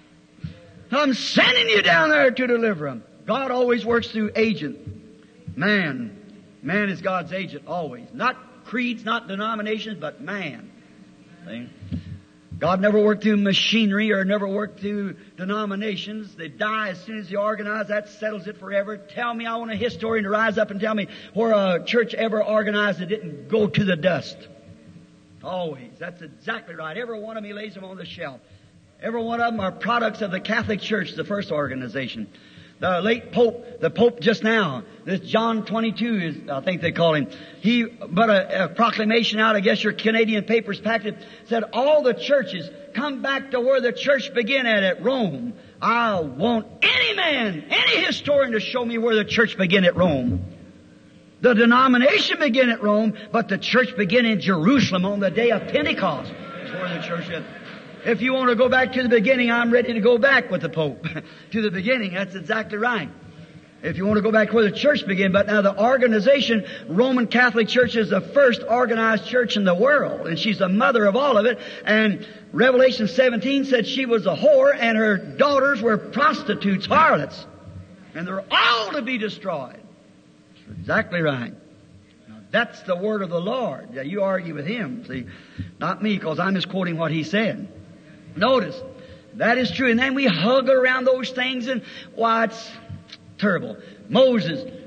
I'm sending you down there to deliver them. God always works through agent. Man is God's agent always. Not creeds, not denominations, but man. See? God never worked through machinery or never worked through denominations. They die as soon as they organize. That settles it forever. Tell me, I want a historian to rise up and tell me where a church ever organized that didn't go to the dust. Always. That's exactly right. Every one of me lays them on the shelf. Every one of them are products of the Catholic Church, the first organization. The late Pope, the Pope just now, this John 22 is, I think they call him. He put a proclamation out, I guess your Canadian papers packed it, said all the churches come back to where the church began at Rome. I want any man, any historian to show me where the church began at Rome. The denomination began at Rome, but the church began in Jerusalem on the day of Pentecost. That's where the church is. If you want to go back to the beginning, I'm ready to go back with the Pope. To the beginning, that's exactly right. If you want to go back where the church began. But now the organization, Roman Catholic Church, is the first organized church in the world. And she's the mother of all of it. And Revelation 17 said she was a whore and her daughters were prostitutes, harlots. And they're all to be destroyed. That's exactly right. Now, that's the word of the Lord. Now, you argue with him, see. Not me, because I'm just quoting what he said. Notice, that is true. And then we hug around those things and, why, it's terrible. Moses,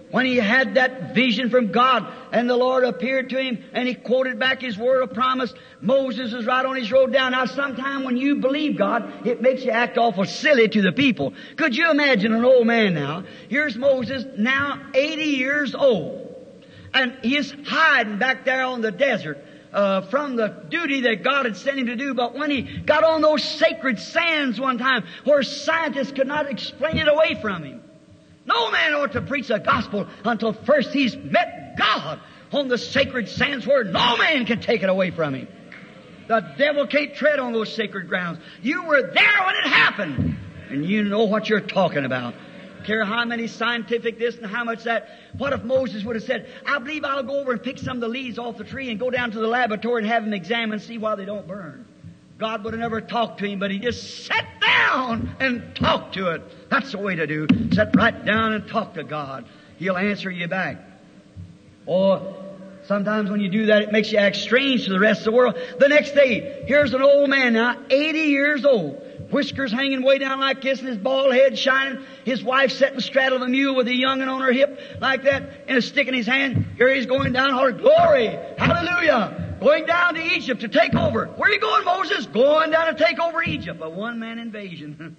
when he had that vision from God and the Lord appeared to him and he quoted back his word of promise, Moses was right on his road down. Now sometime when you believe God, it makes you act awful silly to the people. Could you imagine an old man now? Here's Moses now 80 years old. And he's hiding back there on the desert from the duty that God had sent him to do. But when he got on those sacred sands one time where scientists could not explain it away from him, no man ought to preach the gospel until first he's met God on the sacred sands where no man can take it away from him. The devil can't tread on those sacred grounds. You were there when it happened, and you know what you're talking about. Care how many scientific this and how much that. What if Moses would have said, I believe I'll go over and pick some of the leaves off the tree and go down to the laboratory and have them examined and see why they don't burn. God would have never talked to him, but he just sat down and talked to it. That's the way to do. Sit right down and talk to God. He'll answer you back. Or sometimes when you do that, it makes you act strange to the rest of the world. The next day, here's an old man now, 80 years old. Whiskers hanging way down like this and his bald head shining. His wife sitting straddle of a mule with a young'un on her hip like that and a stick in his hand. Here he's going down hard. Glory! Hallelujah! Going down to Egypt to take over. Where are you going, Moses? Going down to take over Egypt. A one-man invasion.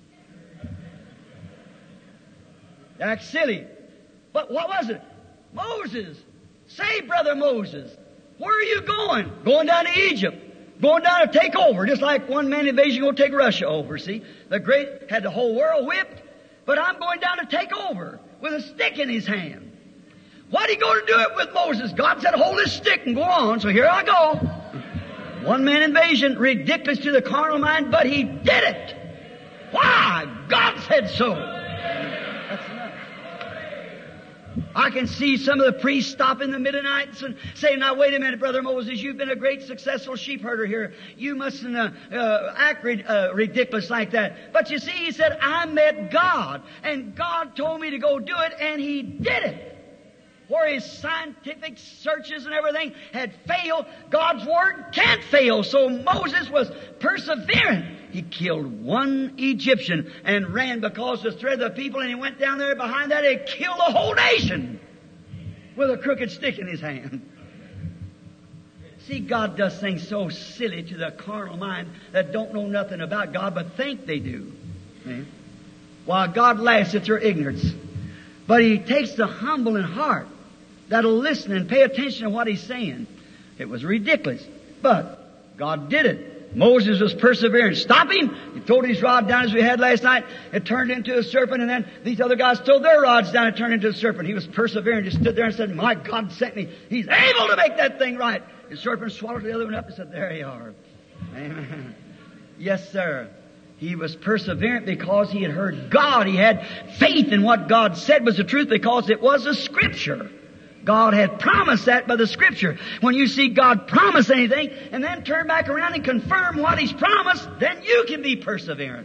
That's silly. But what was it? Moses. Say, brother Moses, where are you going? Going down to Egypt. Going down to take over, just like one-man invasion going to take Russia over, see? The great had the whole world whipped, but I'm going down to take over with a stick in his hand. What are you going to do it with Moses? God said, hold this stick and go on, so here I go. One-man invasion, ridiculous to the carnal mind, but he did it. Why? God said so. That's enough. I can see some of the priests stop in the middle of the night and say, now wait a minute, Brother Moses, you've been a great successful sheep herder here. You mustn't act ridiculous like that. But you see, he said, I met God, and God told me to go do it, and he did it. Where his scientific searches and everything had failed, God's word can't fail. So Moses was persevering. He killed one Egyptian and ran because the threat of the people, and he went down there behind that and killed the whole nation with a crooked stick in his hand. See, God does things so silly to the carnal mind that don't know nothing about God but think they do. See? While God laughs at their ignorance. But he takes the humble in heart that'll listen and pay attention to what he's saying. It was ridiculous, but God did it. Moses was persevering. Stop him! He threw his rod down as we had last night. It turned into a serpent, and then these other guys threw their rods down and turned into a serpent. He was persevering, just stood there and said, my God sent me. He's able to make that thing right. The serpent swallowed the other one up and said, there you are. Amen. Yes, sir. He was perseverant because he had heard God. He had faith in what God said was the truth because it was a Scripture. God had promised that by the Scripture. When you see God promise anything and then turn back around and confirm what He's promised, then you can be perseverant.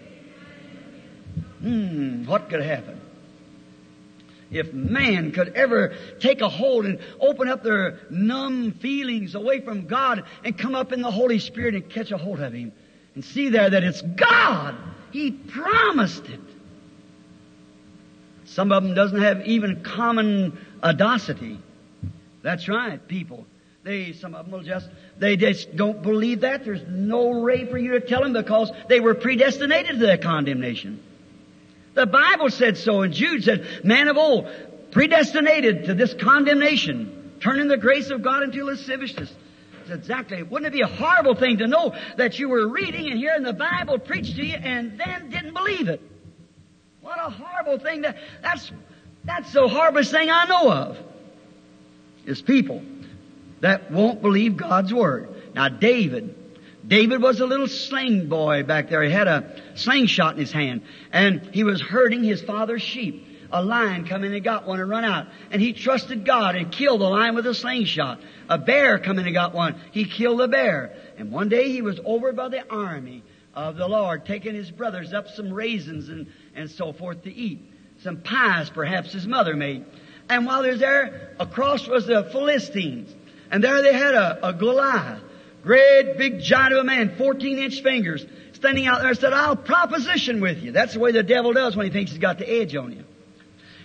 What could happen? If man could ever take a hold and open up their numb feelings away from God and come up in the Holy Spirit and catch a hold of Him and see there that it's God. He promised it. Some of them doesn't have even common audacity. That's right, people. Some of them they just don't believe that. There's no way for you to tell them because they were predestinated to that condemnation. The Bible said so, and Jude said, man of old, predestinated to this condemnation, turning the grace of God into lasciviousness. That's exactly. Wouldn't it be a horrible thing to know that you were reading and hearing the Bible preached to you and then didn't believe it? What a horrible thing. That's the horriblest thing I know of. Is people that won't believe God's Word. Now David was a little sling boy back there. He had a slingshot in his hand, and he was herding his father's sheep. A lion come in and got one and run out, and he trusted God and killed the lion with a slingshot. A bear come in and got one. He killed the bear. And one day he was over by the army of the Lord, taking his brothers up some raisins and so forth to eat. Some pies perhaps his mother made. And while they was there, across was the Philistines. And there they had a Goliath, great big giant of a man, 14-inch fingers, standing out there and said, I'll proposition with you. That's the way the devil does when he thinks he's got the edge on you.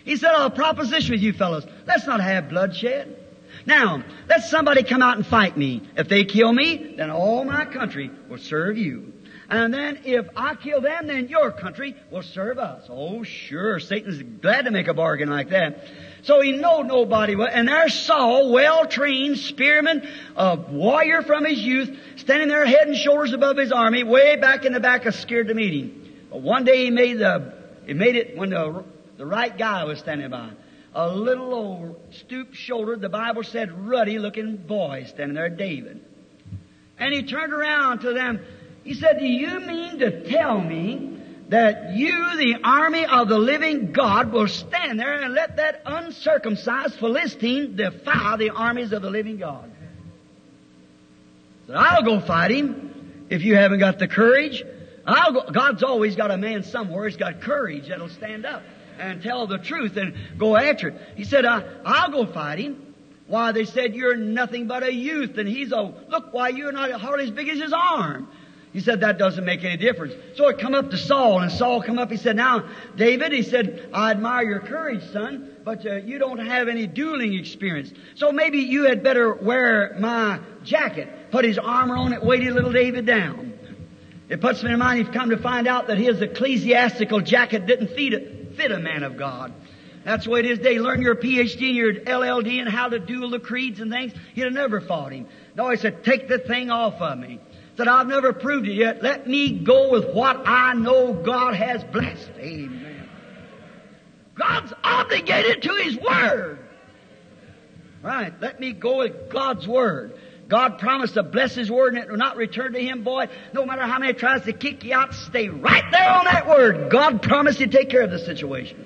He said, I'll proposition with you fellows. Let's not have bloodshed. Now, let somebody come out and fight me. If they kill me, then all my country will serve you. And then if I kill them, then your country will serve us. Oh, sure. Satan's glad to make a bargain like that. So he knowed nobody. And there's Saul, well-trained spearman, a warrior from his youth, standing there head and shoulders above his army, way back in the back, scared to meet him. But one day he made it when the right guy was standing by. A little old stoop-shouldered, the Bible said ruddy-looking boy standing there, David. And he turned around to them. He said, do you mean to tell me that you, the army of the living God, will stand there and let that uncircumcised Philistine defy the armies of the living God? He said, I'll go fight him if you haven't got the courage. God's always got a man somewhere who's got courage that'll stand up and tell the truth and go after it. He said, I'll go fight him. Why, they said, you're nothing but a youth, and look, why, you're not hardly as big as his arm. He said, that doesn't make any difference. So it come up to Saul, and Saul come up, he said, now, David, he said, I admire your courage, son, but you don't have any dueling experience. So maybe you had better wear my jacket. Put his armor on it, weighted little David down. It puts me in mind, he's come to find out that his ecclesiastical jacket didn't fit a man of God. That's the way it is today. Learn your PhD and your LLD and how to duel the creeds and things. He'd have never fought him. No, he said, take the thing off of me. Said, I've never proved it yet. Let me go with what I know God has blessed. Amen. God's obligated to His Word. Right. Let me go with God's Word. God promised to bless His Word and it will not return to Him, boy. No matter how many tries to kick you out, stay right there on that Word. God promised to take care of the situation.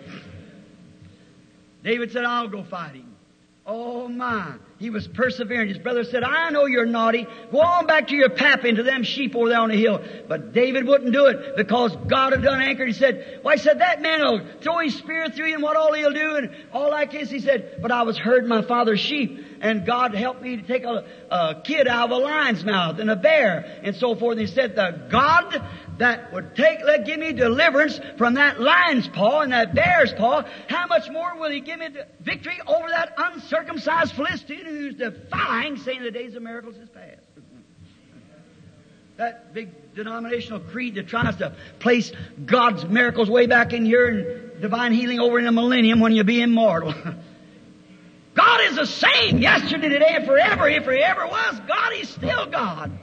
David said, I'll go fight him. Oh my. He was persevering. His brother said, I know you're naughty. Go on back to your pap into them sheep over there on the hill. But David wouldn't do it because God had done anchored. He said, that man will throw his spear through you and what all he'll do and all like this. He said, but I was herding my father's sheep and God helped me to take a kid out of a lion's mouth and a bear and so forth. And he said, the God that would give me deliverance from that lion's paw and that bear's paw, how much more will He give me victory over that uncircumcised Philistine who's defying, saying the days of miracles is past? That big denominational creed that tries to place God's miracles way back in here and divine healing over in the millennium when you'll be immortal. God is the same yesterday, today, and forever. If He ever was God, He's still God.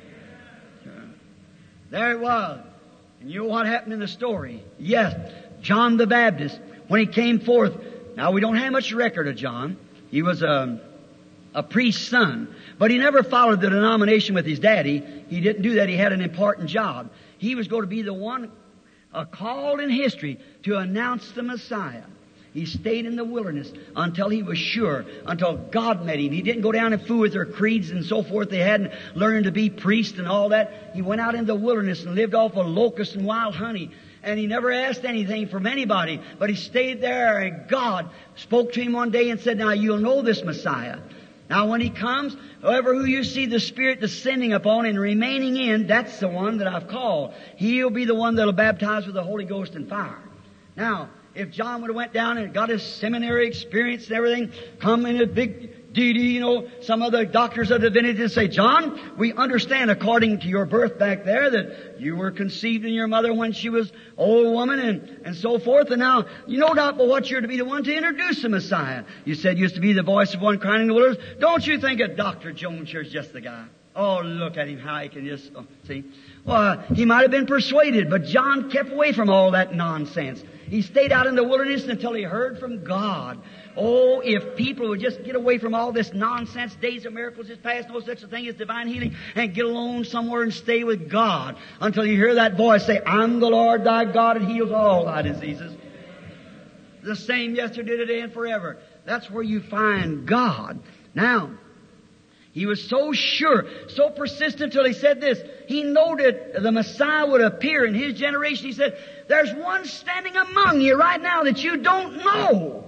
There it was. And you know what happened in the story? Yes, John the Baptist, when he came forth. Now, we don't have much record of John. He was a priest's son. But he never followed the denomination with his daddy. He didn't do that. He had an important job. He was going to be the one called in history to announce the Messiah. He stayed in the wilderness until he was sure, until God met him. He didn't go down and fool with their creeds and so forth. They hadn't learned to be priests and all that. He went out in the wilderness and lived off of locusts and wild honey. And he never asked anything from anybody, but he stayed there, and God spoke to him one day and said, now you'll know this Messiah. Now when He comes, who you see the Spirit descending upon and remaining in, that's the one that I've called. He'll be the one that'll baptize with the Holy Ghost and fire. Now, if John would have went down and got his seminary experience and everything, come in a big DD, some of the doctors of divinity and say, John, we understand according to your birth back there that you were conceived in your mother when she was old woman and so forth. And now, you know not but what you're to be the one to introduce the Messiah. You said you used to be the voice of one crying in the wilderness. Don't you think that Dr. Jones here's just the guy? Oh, look at him, how he can just, see. Well, he might have been persuaded, but John kept away from all that nonsense. He stayed out in the wilderness until he heard from God. Oh, if people would just get away from all this nonsense, days of miracles is past, no such a thing as divine healing, and get alone somewhere and stay with God until you hear that voice say, I'm the Lord thy God that heals all thy diseases. The same yesterday, today, and forever. That's where you find God. Now, he was so sure, so persistent till he said this. He knew that the Messiah would appear in his generation. He said, there's one standing among you right now that you don't know.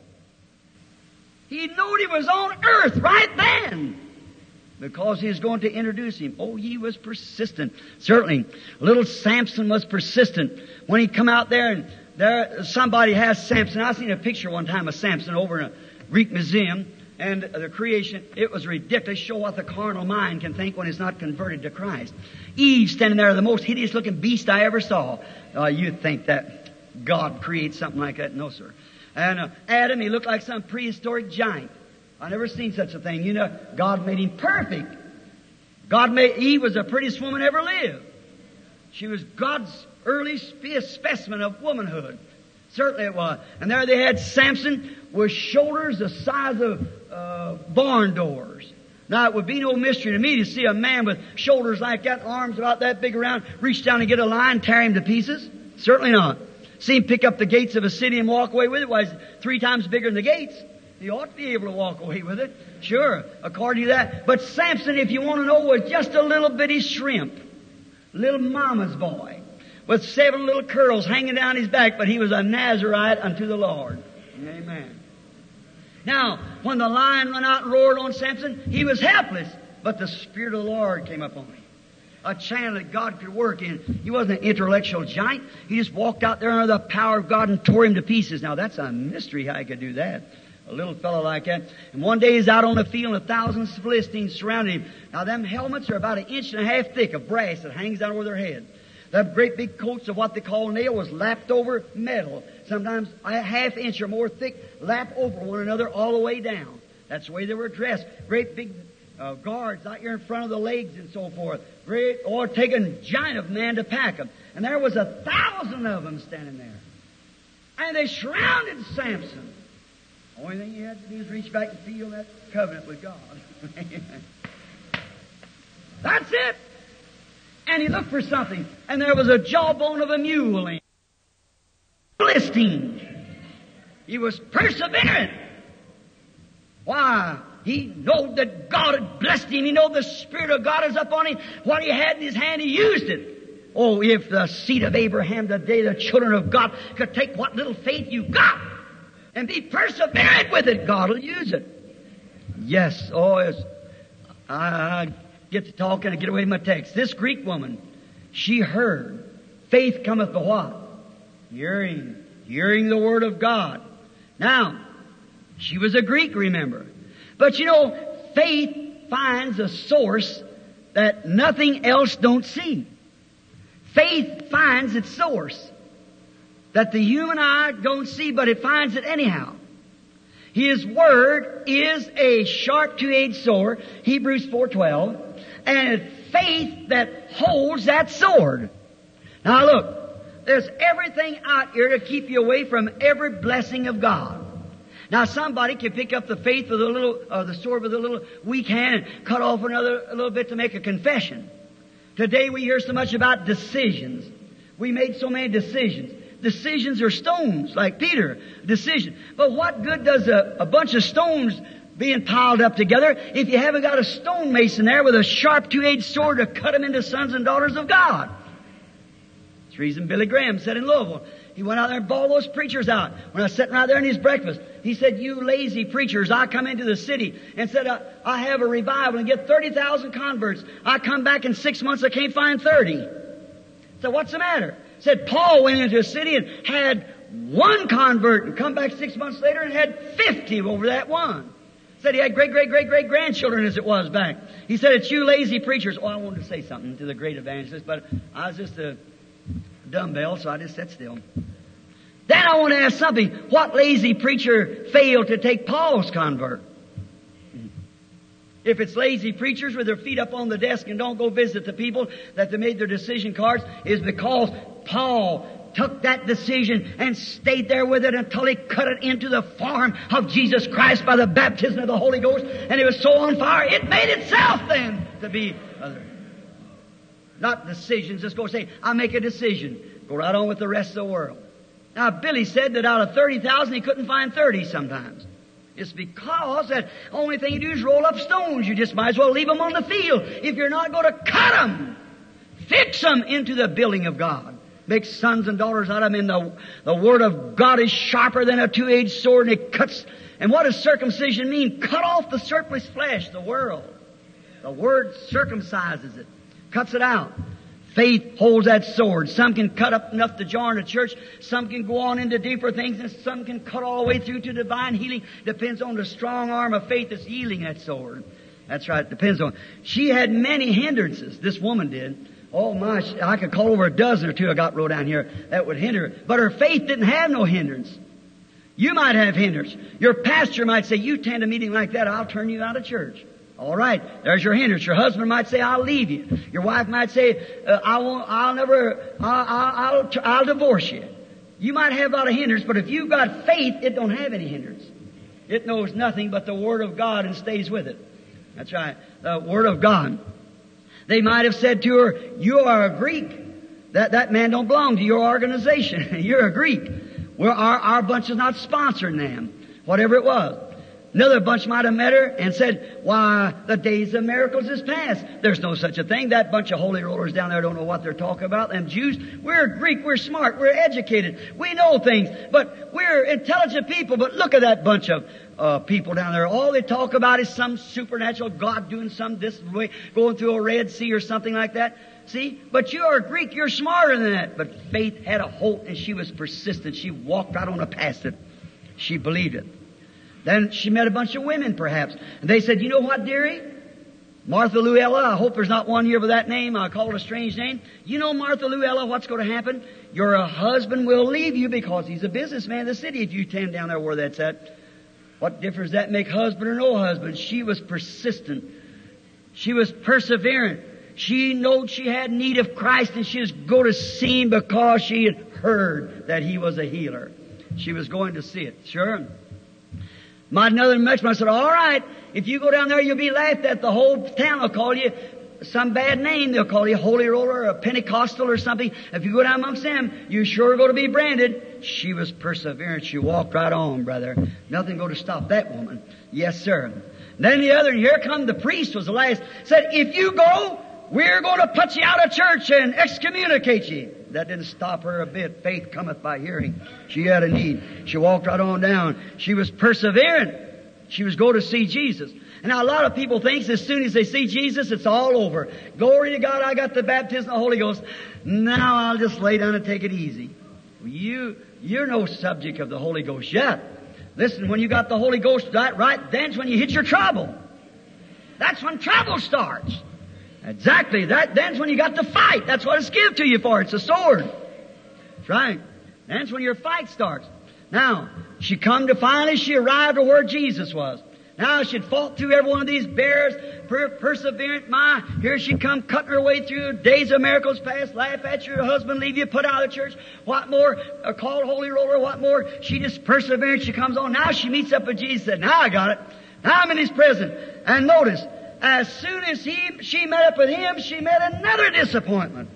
He knew He was on earth right then because He was going to introduce Him. Oh, he was persistent. Certainly, little Samson was persistent. When he come out there and there, somebody has Samson. I seen a picture one time of Samson over in a Greek museum, and the creation, it was ridiculous. Show what the carnal mind can think when it's not converted to Christ. Eve standing there, the most hideous looking beast I ever saw. You think that God creates something like that? No, sir. And Adam, he looked like some prehistoric giant. I never seen such a thing. You know, God made him perfect. Eve was the prettiest woman ever lived. She was God's earliest specimen of womanhood. Certainly it was. And there they had Samson with shoulders the size of barn doors. Now, it would be no mystery to me to see a man with shoulders like that, arms about that big around, reach down and get a lion, tear him to pieces. Certainly not. See him pick up the gates of a city and walk away with it. Why, he's 3 times bigger than the gates. He ought to be able to walk away with it. Sure, according to that. But Samson, if you want to know, was just a little bitty shrimp. Little mama's boy. With 7 little curls hanging down his back, but he was a Nazarite unto the Lord. Amen. Now, when the lion went out and roared on Samson, he was helpless, but the Spirit of the Lord came upon him. A channel that God could work in. He wasn't an intellectual giant. He just walked out there under the power of God and tore him to pieces. Now, that's a mystery how he could do that. A little fellow like that. And one day he's out on the field and 1,000 Philistines surrounded him. Now, them helmets are about 1.5 inches thick of brass that hangs down over their head. Them great big coats of what they call nail was lapped over metal. Sometimes a 1/2 inch or more thick, lap over one another all the way down. That's the way they were dressed. Great big guards out here in front of the legs and so forth. Great, or taking giant of man to pack them. And there was 1,000 of them standing there. And they surrounded Samson. The only thing he had to do is reach back and feel that covenant with God. That's it. And he looked for something. And there was a jawbone of a mule in Philistine. He was perseverant. Why? He knew that God had blessed him. He knew the Spirit of God is upon him. What he had in his hand, he used it. Oh, if the seed of Abraham today, the children of God, could take what little faith you got and be perseverant with it, God will use it. Yes. Oh, yes. I get to talking and get away from my text. This Greek woman, she heard. Faith cometh by what? Hearing the Word of God. Now, she was a Greek, remember. But you know, faith finds a source that nothing else don't see. Faith finds its source that the human eye don't see, but it finds it anyhow. His Word is a sharp two-edged sword, Hebrews 4:12, and it's faith that holds that sword. Now look, there's everything out here to keep you away from every blessing of God. Now somebody can pick up the faith with the sword with a little weak hand and cut off a little bit to make a confession. Today we hear so much about decisions. We made so many decisions. Decisions are stones, like Peter. Decision. But what good does a bunch of stones being piled up together if you haven't got a stonemason there with a sharp two-edged sword to cut them into sons and daughters of God? That's the reason Billy Graham said in Louisville, he went out there and bawled those preachers out. When I was sitting right there in his breakfast, he said, "You lazy preachers, I come into the city and said, I have a revival and get 30,000 converts. I come back in 6 months, I can't find 30. So what's the matter? Said Paul went into a city and had 1 convert and come back 6 months later and had 50 over that one. Said he had great-grandchildren as it was back. He said, "It's you lazy preachers." Oh, I wanted to say something to the great evangelist, but I was just a dumbbell, so I just sat still. Then I want to ask something. What lazy preacher failed to take Paul's convert? If it's lazy preachers with their feet up on the desk and don't go visit the people that they made their decision cards, is because Paul took that decision and stayed there with it until he cut it into the form of Jesus Christ by the baptism of the Holy Ghost, and it was so on fire, it made itself then to be other. Not decisions. Just go say, I make a decision. Go right on with the rest of the world. Now, Billy said that out of 30,000, he couldn't find 30 sometimes. It's because that only thing you do is roll up stones. You just might as well leave them on the field. If you're not going to cut them, fix them into the building of God. Make sons and daughters out of them. And the Word of God is sharper than a two-edged sword, and it cuts. And what does circumcision mean? Cut off the surplus flesh, the world. The Word circumcises it, cuts it out. Faith holds that sword. Some can cut up enough to jar in a church. Some can go on into deeper things, and some can cut all the way through to divine healing. Depends on the strong arm of faith that's yielding that sword. That's right. Depends on. She had many hindrances. This woman did. Oh my! I could call over a dozen or two I got wrote down here that would hinder her. But her faith didn't have no hindrance. You might have hindrance. Your pastor might say, "You attend a meeting like that, I'll turn you out of church." All right, there's your hindrance. Your husband might say, "I'll leave you." Your wife might say, I'll divorce you." You might have a lot of hindrance, but if you've got faith, it don't have any hindrance. It knows nothing but the Word of God and stays with it. That's right, the Word of God. They might have said to her, "You are a Greek. That man don't belong to your organization. You're a Greek. Our bunch is not sponsoring them." Whatever it was. Another bunch might have met her and said, "Why, the days of miracles is past. There's no such a thing. That bunch of holy rollers down there don't know what they're talking about. Them Jews, we're Greek, we're smart, we're educated, we know things, but we're intelligent people. But look at that bunch of people down there. All they talk about is some supernatural God doing some this way, going through a Red Sea or something like that. See? But you are Greek, you're smarter than that." But faith had a hold, and she was persistent. She walked right on past it. She believed it. Then she met a bunch of women, perhaps. And they said, "You know what, dearie? Martha Luella, I hope there's not one here with that name. I call it a strange name. You know, Martha Luella, what's going to happen? Your husband will leave you because he's a businessman in the city if you attend down there where that's at." What difference does that make, husband or no husband? She was persistent. She was perseverant. She knowed she had need of Christ, and she was going to see Him because she had heard that He was a healer. She was going to see it. Sure. Might another Mexican said, "All right, if you go down there, you'll be laughed at. The whole town will call you some bad name. They'll call you Holy Roller or a Pentecostal or something. If you go down amongst them, you're sure going to be branded." She was perseverant. She walked right on, brother. Nothing going to stop that woman. Yes, sir. And then the other, and here come the priest, was the last, said, "If you go, we're going to put you out of church and excommunicate you." That didn't stop her a bit. Faith cometh by hearing. She had a need. She walked right on down. She was perseverant. She was going to see Jesus. And now a lot of people think as soon as they see Jesus, it's all over. Glory to God, I got the baptism of the Holy Ghost. Now I'll just lay down and take it easy. You're no subject of the Holy Ghost yet. Listen, when you got the Holy Ghost right, then's when you hit your trouble. That's when trouble starts. Exactly. Then's when you got to fight. That's what it's given to you for. It's a sword. That's right. That's when your fight starts. Now, she come to finally, she arrived to where Jesus was. Now, she'd fought through every one of these bears, perseverant. Here she come, cutting her way through. Days of miracles past, laugh at your husband, leave you, put out of the church. What more? Called Holy Roller. What more? She just perseverant. She comes on. Now she meets up with Jesus and said, "Now I got it. Now I'm in His presence." And notice, as soon as she met up with Him, she met another disappointment.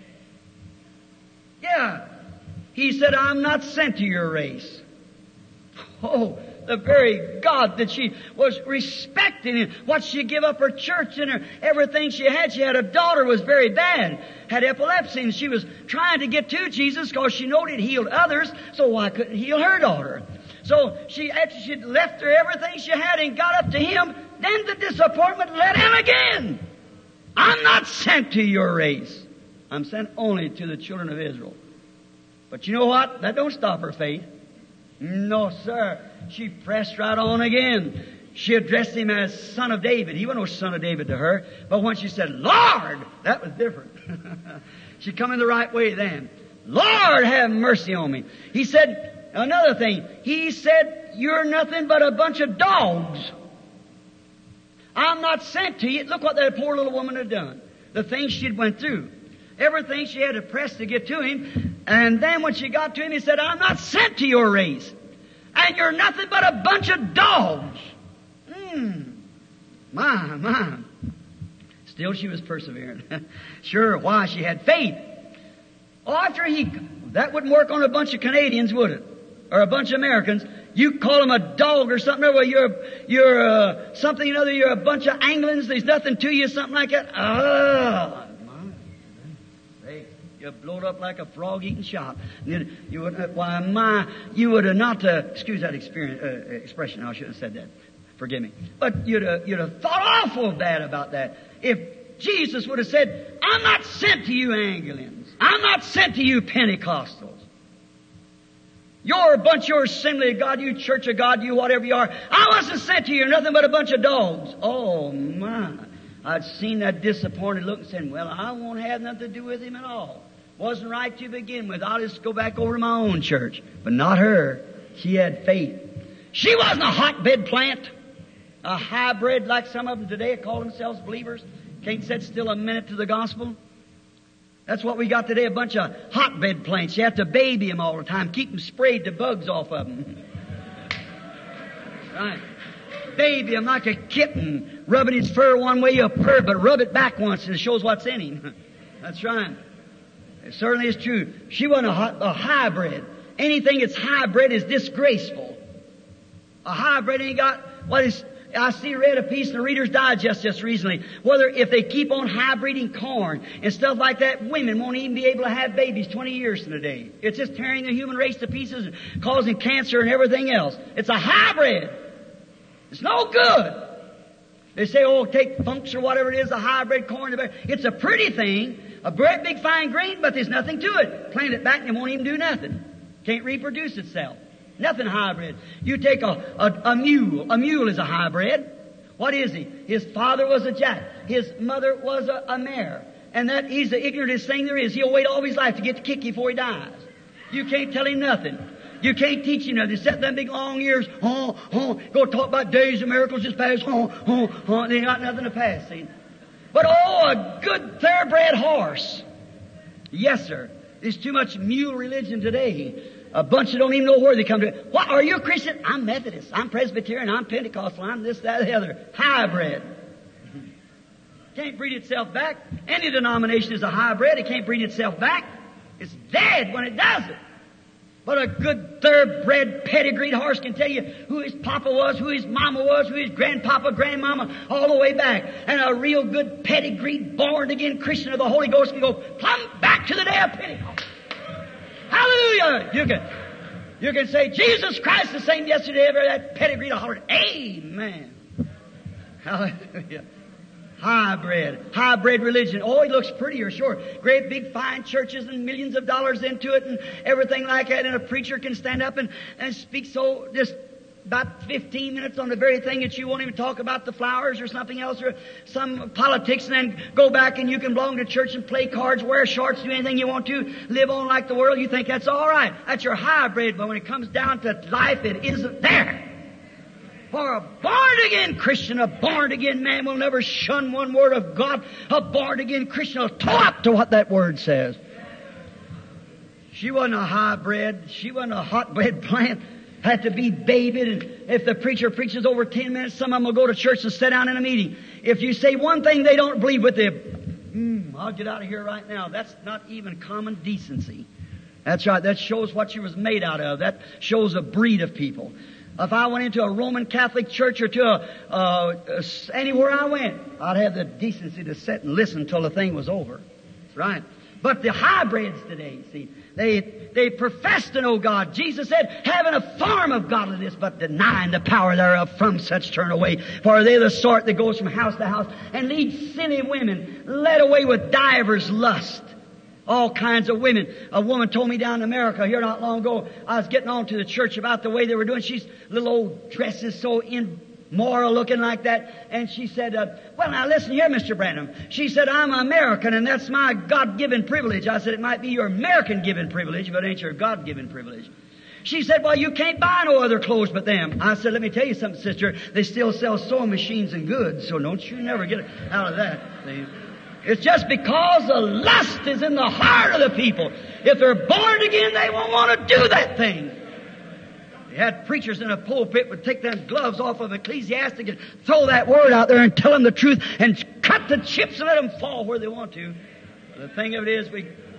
Yeah. He said, "I'm not sent to your race." Oh, the very God that she was respecting, and what she give up her church and her everything she had. She had a daughter who was very bad, had epilepsy, and she was trying to get to Jesus because she knew He'd healed others, so why couldn't He heal her daughter? So after she'd left her everything she had and got up to Him, then the disappointment led Him again. "I'm not sent to your race. I'm sent only to the children of Israel." But you know what? That don't stop her faith. No, sir. She pressed right on again. She addressed Him as Son of David. He wasn't no Son of David to her. But when she said, "Lord," that was different. She come in the right way then. "Lord, have mercy on me." He said, another thing, He said, "You're nothing but a bunch of dogs. I'm not sent to you." Look what that poor little woman had done. The things she'd went through. Everything she had to press to get to Him. And then when she got to Him, He said, "I'm not sent to your race. And you're nothing but a bunch of dogs." My. Still she was perseverant. Sure, why? She had faith. After that wouldn't work on a bunch of Canadians, would it? Or a bunch of Americans. You call them a dog or something, well, you're something or other, you're a bunch of Anglicans, there's nothing to you, something like that. You blowed up like a frog eating shop. You would have not, excuse that expression, I shouldn't have said that. Forgive me. But you'd have thought awful bad about that. If Jesus would have said, I'm not sent to you Anglicans. I'm not sent to you Pentecostals. You're a bunch of your Assembly of God, you Church of God, you whatever you are. I wasn't sent to you. You're nothing but a bunch of dogs. Oh, my. I'd seen that disappointed look and said, well, I won't have nothing to do with him at all. Wasn't right to begin with. I'll just go back over to my own church. But not her. She had faith. She wasn't a hotbed plant. A hybrid like some of them today call themselves believers. Can't sit still a minute to the gospel. That's what we got today, a bunch of hotbed plants. You have to baby them all the time. Keep them sprayed the bugs off of them. Right. Baby him like a kitten, rubbing his fur one way, you purr, but rub it back once and it shows what's in him. That's right. It certainly is true. She wasn't a hybrid. Anything that's hybrid is disgraceful. A hybrid ain't got what is. I read a piece in the Reader's Digest just recently. Whether if they keep on hybriding corn and stuff like that, women won't even be able to have babies 20 years from today. It's just tearing the human race to pieces and causing cancer and everything else. It's a hybrid. It's no good. They say, oh, take funks or whatever it is, a hybrid corn. It's a pretty thing, a great big fine grain, but there's nothing to it. Plant it back and it won't even do nothing. Can't reproduce itself. Nothing hybrid. You take a mule. A mule is a hybrid. What is he? His father was a jack. His mother was a mare. And that he's the ignorantest thing there is. He'll wait all his life to get to kick you before he dies. You can't tell him nothing. You can't teach him nothing. Set them big long ears. Go talk about days of miracles just pass. They ain't got nothing to pass. See? But a good thoroughbred horse. Yes, sir. There's too much mule religion today. A bunch that don't even know where they come to. What, are you a Christian? I'm Methodist. I'm Presbyterian. I'm Pentecostal. I'm this, that, the other. Hybrid. Can't breed itself back. Any denomination is a hybrid. It can't breed itself back. It's dead when it does it. But a good thoroughbred pedigreed horse can tell you who his papa was, who his mama was, who his grandpapa, grandmama, all the way back. And a real good pedigreed, born-again Christian of the Holy Ghost can go plumb back to the day of Pentecost. Hallelujah! You can say, Jesus Christ the same yesterday, ever, that pedigree to holler, amen. Hallelujah. Hybrid religion. Oh, it looks prettier, sure. Great big fine churches and millions of dollars into it and everything like that. And a preacher can stand up and speak so just about 15 minutes on the very thing that you won't even talk about the flowers or something else or some politics, and then go back and you can belong to church and play cards, wear shorts, do anything you want to, live on like the world. You think that's all right. That's your hybrid. But when it comes down to life, it isn't there. For a born-again Christian, a born-again man will never shun one word of God. A born-again Christian will toe up to what that word says. She wasn't a hybrid. She wasn't a hotbed plant. Had to be babied, and if the preacher preaches over 10 minutes, some of them will go to church and sit down in a meeting. If you say one thing they don't believe with them, I'll get out of here right now. That's not even common decency. That's right. That shows what she was made out of. That shows a breed of people. If I went into a Roman Catholic church or to anywhere I went, I'd have the decency to sit and listen till the thing was over. That's right. But the hybrids today, see, they profess to know God. Jesus said, having a form of godliness, but denying the power thereof, from such turn away. For they're the sort that goes from house to house and leads silly women, led away with divers lust. All kinds of women. A woman told me down in America here not long ago, I was getting on to the church about the way they were doing. She's little old dresses so immoral looking like that. And she said, well, now listen here, Mr. Branham. She said, I'm American and that's my God-given privilege. I said, it might be your American-given privilege, but it ain't your God-given privilege. She said, well, you can't buy no other clothes but them. I said, let me tell you something, sister. They still sell sewing machines and goods, so don't you never get out of that. See? It's just because the lust is in the heart of the people. If they're born again, they won't want to do that thing. They had preachers in a pulpit would take them gloves off of ecclesiastic and throw that word out there and tell them the truth and cut the chips and let them fall where they want to. The thing of it is,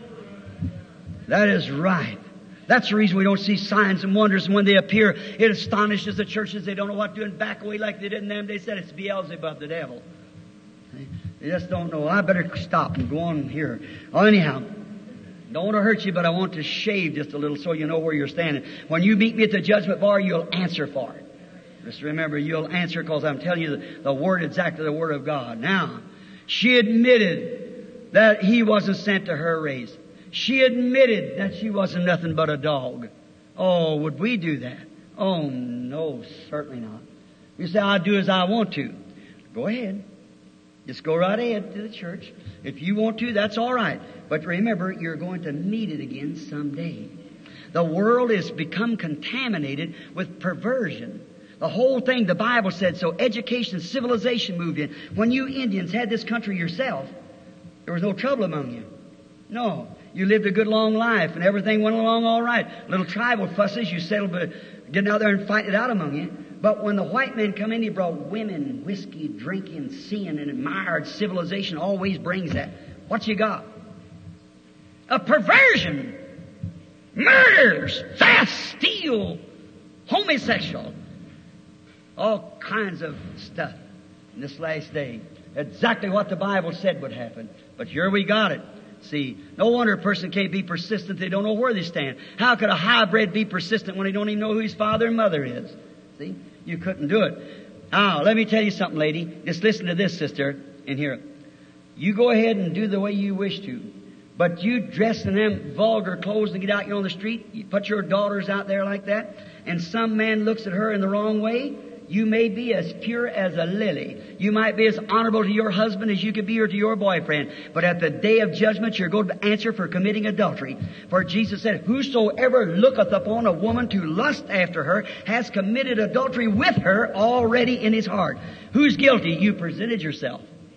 that is right. That's the reason we don't see signs and wonders. And when they appear, it astonishes the churches. They don't know what to do and back away like they did in them. They said it's Beelzebub, the devil. You just don't know. I better stop and go on here. Oh, anyhow, don't want to hurt you, but I want to shave just a little so you know where you're standing. When you meet me at the judgment bar, you'll answer for it. Just remember, you'll answer because I'm telling you the word, exactly the word of God. Now, She admitted that he wasn't sent to her race. She admitted that she wasn't nothing but a dog. Oh, would we do that? Oh, no, certainly not. You say, I'll do as I want to. Go ahead. Just go right ahead to the church. If you want to, that's all right. But remember, you're going to meet it again someday. The world has become contaminated with perversion. The whole thing, the Bible said so. Education, civilization moved in. When you Indians had this country yourself, there was no trouble among you. No. You lived a good long life and everything went along all right. Little tribal fusses, you settled by getting out there and fighting it out among you. But when the white men come in, he brought women, whiskey, drinking, sin, and admired civilization always brings that. What you got? A perversion. Murders, theft, steal, homosexual. All kinds of stuff in this last day. Exactly what the Bible said would happen. But here we got it. See, no wonder a person can't be persistent. They don't know where they stand. How could a hybrid be persistent when he don't even know who his father and mother is? See, you couldn't do it. Now, let me tell you something, lady. Just listen to this, sister, in here. You go ahead and do the way you wish to. But you dress in them vulgar clothes and get out here on the street, you put your daughters out there like that, and some man looks at her in the wrong way, you may be as pure as a lily. You might be as honorable to your husband as you could be or to your boyfriend. But at the day of judgment, you're going to answer for committing adultery. For Jesus said, whosoever looketh upon a woman to lust after her has committed adultery with her already in his heart. Who's guilty? You presented yourself.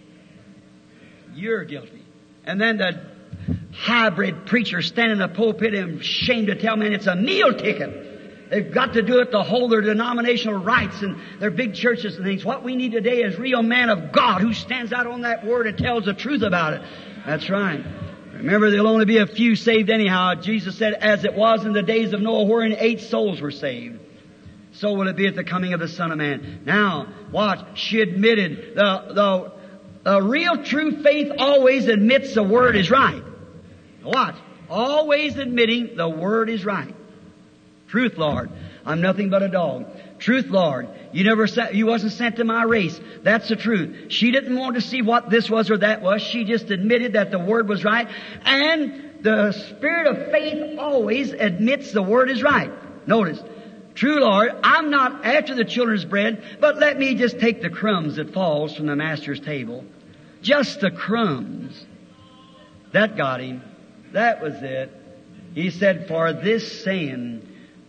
You're guilty. And then the hybrid preacher standing in the pulpit and ashamed to tell men it's a meal ticket. They've got to do it to hold their denominational rights and their big churches and things. What we need today is real man of God who stands out on that word and tells the truth about it. That's right. Remember, there'll only be a few saved anyhow. Jesus said, as it was in the days of Noah, wherein 8 souls were saved, so will it be at the coming of the Son of Man. Now, watch. She admitted the real true faith always admits the word is right. Watch. Always admitting the word is right. Truth, Lord, I'm nothing but a dog. Truth, Lord, you wasn't sent to my race. That's the truth. She didn't want to see what this was or that was. She just admitted that the word was right. And the spirit of faith always admits the word is right. Notice, true, Lord, I'm not after the children's bread, but let me just take the crumbs that falls from the master's table. Just the crumbs. That got him. That was it. He said, for this saying,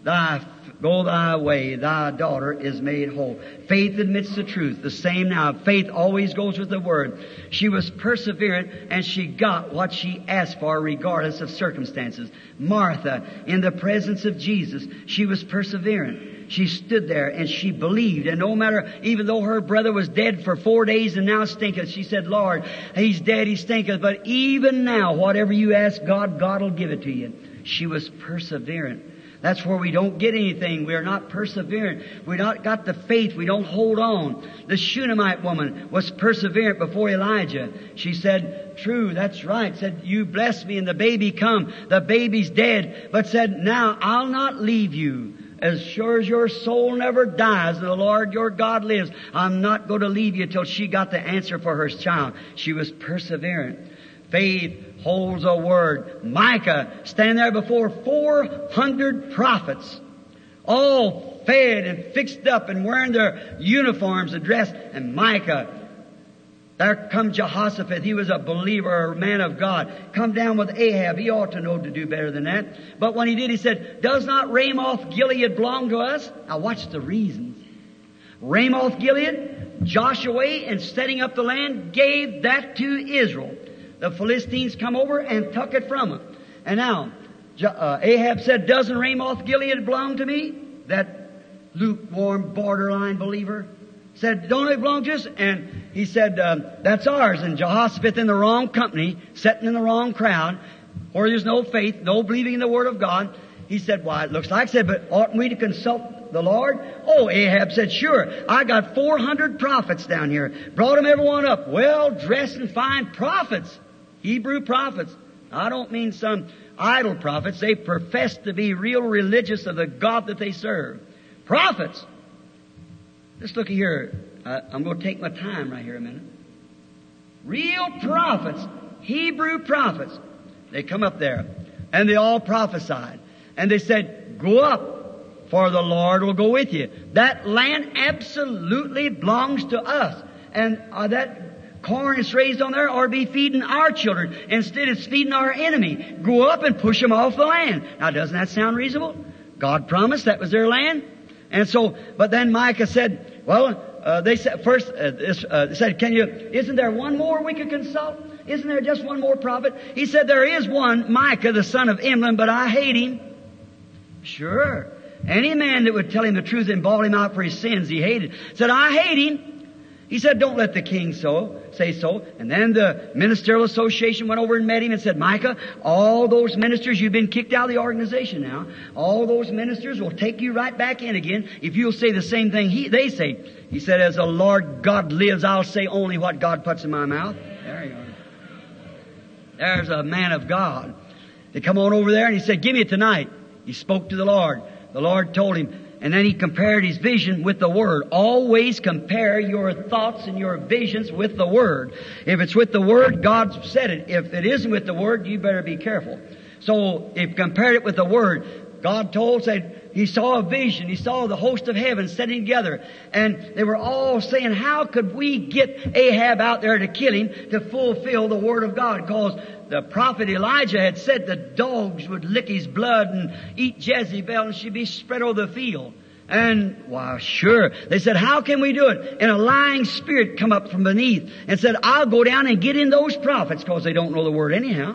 go thy way, thy daughter is made whole. Faith admits the truth. The same now. Faith always goes with the word. She was perseverant and she got what she asked for regardless of circumstances. Martha, in the presence of Jesus, she was perseverant. She stood there and she believed. And no matter, even though her brother was dead for 4 days and now stinketh, she said, Lord, he's dead, he stinketh. But even now, whatever you ask God, God will give it to you. She was perseverant. That's where we don't get anything. We are not perseverant. We not got the faith. We don't hold on. The Shunammite woman was perseverant before Elijah. She said, true, that's right. Said, you bless me and the baby come. The baby's dead. But said, now I'll not leave you. As sure as your soul never dies and the Lord your God lives, I'm not going to leave you till she got the answer for her child. She was perseverant. Faith holds a word. Micah, standing there before 400 prophets, all fed and fixed up and wearing their uniforms and dressed. And Micah, there come Jehoshaphat. He was a believer, a man of God. Come down with Ahab. He ought to know to do better than that. But when he did, he said, does not Ramoth Gilead belong to us? Now watch the reasons. Ramoth Gilead, Joshua, in setting up the land, gave that to Israel. The Philistines come over and took it from them. And now, Ahab said, doesn't Ramoth Gilead belong to me? That lukewarm, borderline believer said, don't it belong to us? And he said, that's ours. And Jehoshaphat in the wrong company, sitting in the wrong crowd, where there's no faith, no believing in the Word of God. He said, why, it looks like, said, but oughtn't we to consult the Lord? Oh, Ahab said, sure. I got 400 prophets down here. Brought them everyone up. Well-dressed and fine prophets. Hebrew prophets. I don't mean some idol prophets. They profess to be real religious of the God that they serve. Prophets. Just look here. I'm going to take my time right here a minute. Real prophets, Hebrew prophets. They come up there, and they all prophesied. And they said, go up, for the Lord will go with you. That land absolutely belongs to us. And that corn is raised on there ought to be feeding our children. Instead, it's feeding our enemy. Go up and push them off the land. Now, doesn't that sound reasonable? God promised that was their land. And so, but then Micah said, well, they said first, said, isn't there one more we could consult? Isn't there just one more prophet? He said, there is one, Micah, the son of Imlan, but I hate him. Sure. Any man that would tell him the truth and ball him out for his sins, he hated. Said, I hate him. He said, don't let the king say so. And then the ministerial association went over and met him and said, Micah, all those ministers, you've been kicked out of the organization now. All those ministers will take you right back in again if you'll say the same thing they say. He said, as the Lord God lives, I'll say only what God puts in my mouth. There you are. There's a man of God. They come on over there and he said, give me it tonight. He spoke to the Lord. The Lord told him. And then he compared his vision with the Word. Always compare your thoughts and your visions with the Word. If it's with the Word, God said it. If it isn't with the Word, you better be careful. So, if compared it with the Word, God said, he saw a vision. He saw the host of heaven sitting together. And they were all saying, how could we get Ahab out there to kill him to fulfill the Word of God? Because the prophet Elijah had said the dogs would lick his blood and eat Jezebel and she'd be spread over the field. And, why, sure. They said, how can we do it? And a lying spirit come up from beneath and said, I'll go down and get in those prophets, because they don't know the Word anyhow.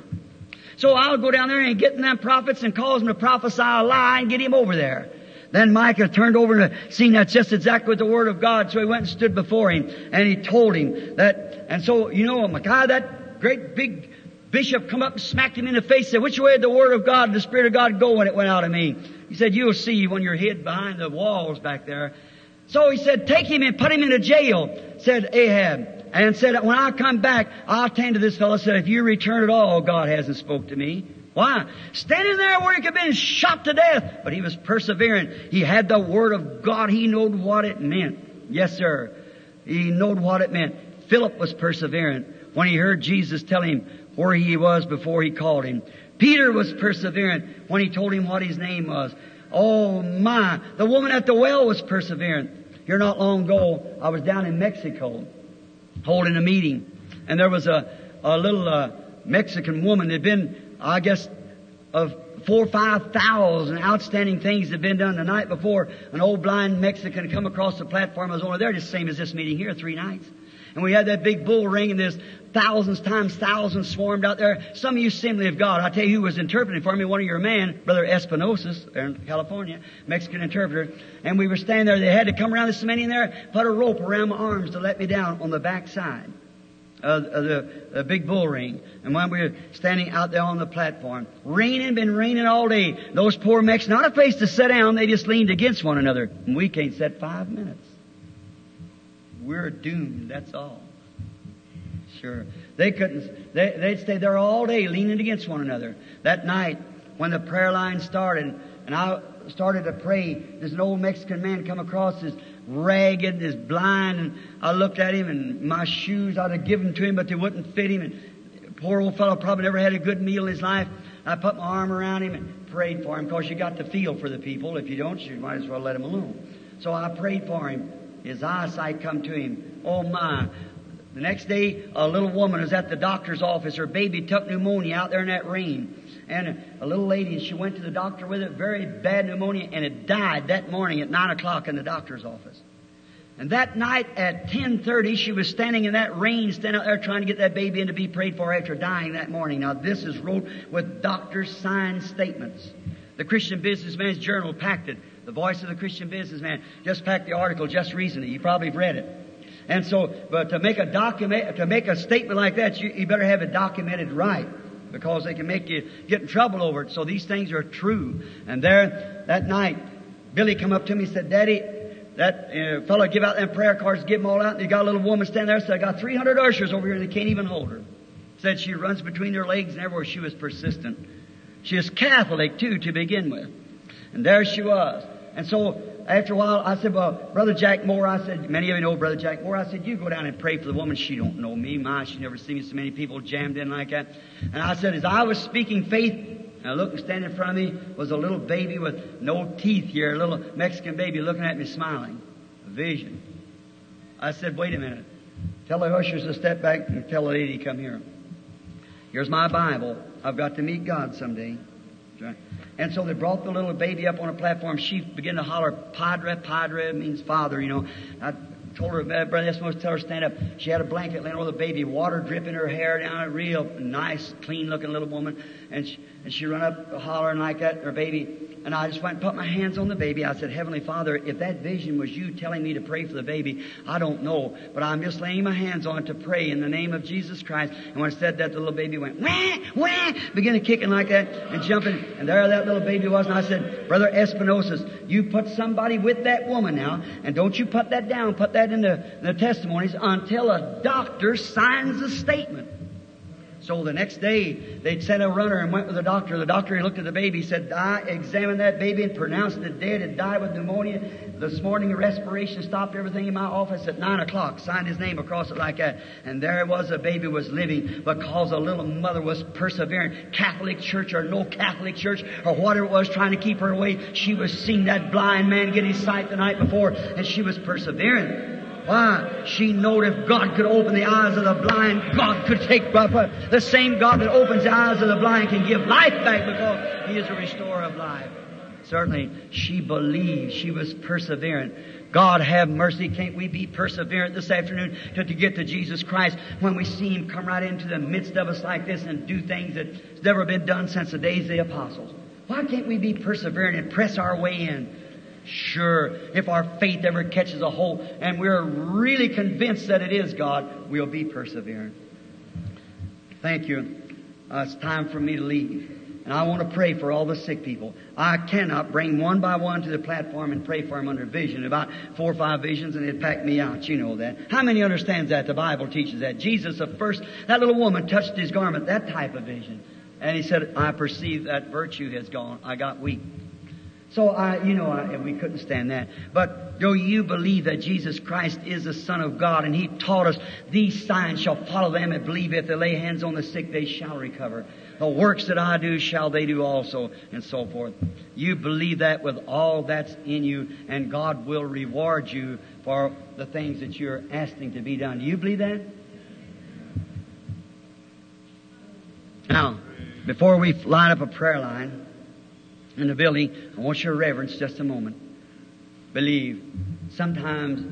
So I'll go down there and get in them prophets and cause them to prophesy a lie and get him over there. Then Micah turned over and seen that's just exactly what the Word of God. So he went and stood before him and he told him that. And so, Micaiah, that great big bishop come up and smacked him in the face and said, which way did the Word of God and the Spirit of God go when it went out of me? He said, you'll see when you're hid behind the walls back there. So he said, take him and put him into jail, said Ahab. And said, when I come back, I'll attend to this fellow. Said, if you return at all, God hasn't spoke to me. Why? Standing there where he could have been shot to death. But he was persevering. He had the Word of God. He knowed what it meant. Yes, sir. He knowed what it meant. Philip was persevering when he heard Jesus tell him where he was before he called him. Peter was persevering when he told him what his name was. Oh my. The woman at the well was persevering. Here not long ago, I was down in Mexico holding a meeting. And there was a little Mexican woman that had been, I guess, of 4,000 or 5,000 outstanding things that had been done the night before. An old blind Mexican come across the platform. I was only there just the same as this meeting here, 3 nights. And we had that big bull ring, and there's thousands times thousands swarmed out there. Some of you Assembly of God, I tell you who was interpreting for me, one of your men, Brother Espinosa, there in California, Mexican interpreter. And we were standing there. They had to come around this cement in there, put a rope around my arms to let me down on the back side of the big bull ring. And when we were standing out there on the platform, been raining all day. Those poor Mexicans, not a place to sit down, they just leaned against one another. And we can't sit 5 minutes. We're doomed, that's all. Sure. They couldn't, they'd stay there all day leaning against one another. That night, when the prayer line started, and I started to pray, there's an old Mexican man come across, is ragged, is blind, and I looked at him, and my shoes, I'd have given to him, but they wouldn't fit him, and poor old fellow probably never had a good meal in his life. I put my arm around him and prayed for him, because you got to feel for the people. If you don't, you might as well let him alone. So I prayed for him. His eyesight come to him. Oh my. The next day, a little woman was at the doctor's office. Her baby took pneumonia out there in that rain. And a little lady, she went to the doctor with it, very bad pneumonia, and it died that morning at 9 o'clock in the doctor's office. And that night at 10:30, she was standing in that rain, standing out there trying to get that baby in to be prayed for after dying that morning. Now this is wrote with doctors' signed statements. The Christian Businessman's Journal packed it. The Voice of the Christian Businessman just packed the article just recently. You probably have read it. And so, but to make a statement like that, you better have it documented right, because they can make you get in trouble over it. So these things are true. And there, that night, Billy come up to me and said, Daddy, that fellow give out them prayer cards, give them all out, and you got a little woman standing there, said, I got 300 ushers over here and they can't even hold her. Said she runs between their legs and everywhere. She was persistent. She was Catholic too, to begin with. And there she was. And so after a while, I said, well, Brother Jack Moore, I said, many of you know Brother Jack Moore. I said, you go down and pray for the woman. She don't know me. She never seen me so many people jammed in like that. And I said, as I was speaking faith, and I looked, standing in front of me was a little baby with no teeth here, a little Mexican baby looking at me smiling. A vision. I said, wait a minute. Tell the ushers to step back and tell the lady to come here. Here's my Bible. I've got to meet God someday. Right. And so they brought the little baby up on a platform. She began to holler, Padre, Padre, means father, you know. I told her, Brother Eskimo, tell her to stand up. She had a blanket laying over the baby, water dripping her hair down, a real nice, clean-looking little woman. And she run up hollering like that, her baby. And I just went and put my hands on the baby. I said, Heavenly Father, if that vision was you telling me to pray for the baby, I don't know. But I'm just laying my hands on it to pray in the name of Jesus Christ. And when I said that, the little baby went, wah, wah, began to kicking like that and jumping. And there that little baby was. And I said, Brother Espinosa, you put somebody with that woman now. And don't you put that down. Put that in the testimonies until a doctor signs a statement. So the next day, they'd sent a runner and went with the doctor. The doctor looked at the baby, said, I examined that baby and pronounced it dead. It died with pneumonia. This morning, the respiration stopped everything in my office at 9 o'clock. Signed his name across it like that. And there it was, a baby was living because a little mother was persevering. Catholic church or no Catholic church or whatever it was trying to keep her away. She was seeing that blind man get his sight the night before, and she was persevering. Why? She knowed if God could open the eyes of the blind, God could take the same God that opens the eyes of the blind can give life back because He is a restorer of life. Certainly, she believed. She was persevering. God have mercy. Can't we be perseverant this afternoon to get to Jesus Christ when we see Him come right into the midst of us like this and do things that's never been done since the days of the apostles? Why can't we be perseverant and press our way in? Sure, if our faith ever catches a hold and we're really convinced that it is God, we'll be perseverant. Thank you. It's time for me to leave. And I want to pray for all the sick people. I cannot bring one by one to the platform and pray for them under vision. About 4 or 5 visions and it'd pack me out. You know that. How many understands that? The Bible teaches that. Jesus, that little woman touched His garment, that type of vision. And He said, I perceive that virtue has gone. I got weak. So, we couldn't stand that. But do you believe that Jesus Christ is the Son of God? And He taught us, these signs shall follow them that believe. If they lay hands on the sick, they shall recover. The works that I do shall they do also, and so forth. You believe that with all that's in you, and God will reward you for the things that you're asking to be done. Do you believe that? Now, before we line up a prayer line in the building, I want your reverence just a moment. Believe. Sometimes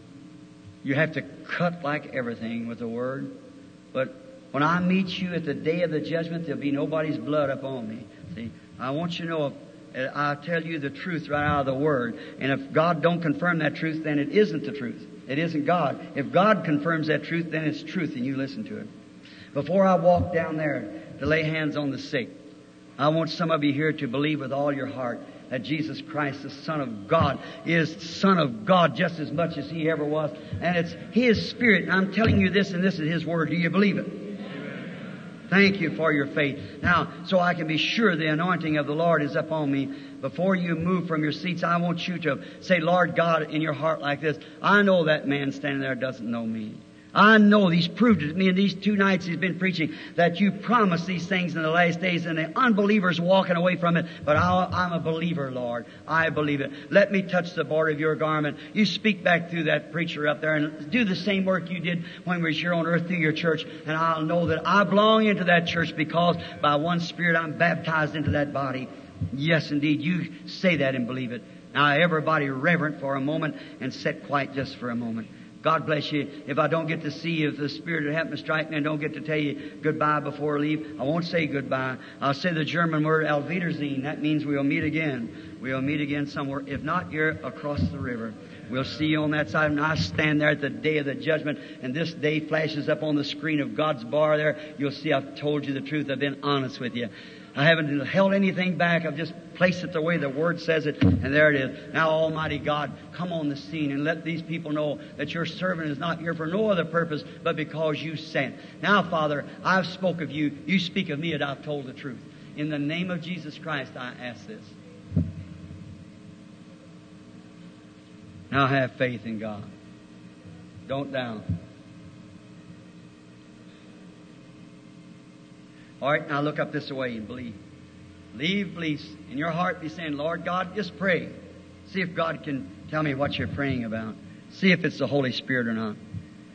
you have to cut like everything with the Word. But when I meet you at the day of the judgment, there'll be nobody's blood upon me. See, I want you to know, I tell you the truth right out of the Word. And if God don't confirm that truth, then it isn't the truth. It isn't God. If God confirms that truth, then it's truth, and you listen to it. Before I walk down there to lay hands on the sick, I want some of you here to believe with all your heart that Jesus Christ, the Son of God, is Son of God just as much as He ever was. And it's His Spirit. And I'm telling you this, and this is His Word. Do you believe it? Amen. Thank you for your faith. Now, so I can be sure the anointing of the Lord is upon me. Before you move from your seats, I want you to say, Lord God, in your heart like this, I know that man standing there doesn't know me. I know He's proved it to me in these 2 nights He's been preaching that you promised these things in the last days and the unbelievers walking away from it. But I'm a believer, Lord. I believe it. Let me touch the border of your garment. You speak back through that preacher up there and do the same work you did when we were here on earth through your church. And I'll know that I belong into that church because by one Spirit I'm baptized into that body. Yes, indeed. You say that and believe it. Now, everybody reverent for a moment and sit quiet just for a moment. God bless you. If I don't get to see you, if the Spirit would happen to strike me and don't get to tell you goodbye before I leave, I won't say goodbye. I'll say the German word, Auf Wiedersehen. That means we'll meet again. We'll meet again somewhere. If not here, across the river. We'll see you on that side. And I stand there at the day of the judgment, and this day flashes up on the screen of God's bar there. You'll see I've told you the truth. I've been honest with you. I haven't held anything back. I've just placed it the way the Word says it, and there it is. Now, Almighty God, come on the scene and let these people know that your servant is not here for no other purpose but because you sent. Now, Father, I've spoke of you. You speak of me, and I've told the truth. In the name of Jesus Christ, I ask this. Now have faith in God. Don't doubt. All right, now look up this way and believe. Believe in your heart. Be saying, Lord God, just pray. See if God can tell me what you're praying about. See if it's the Holy Spirit or not.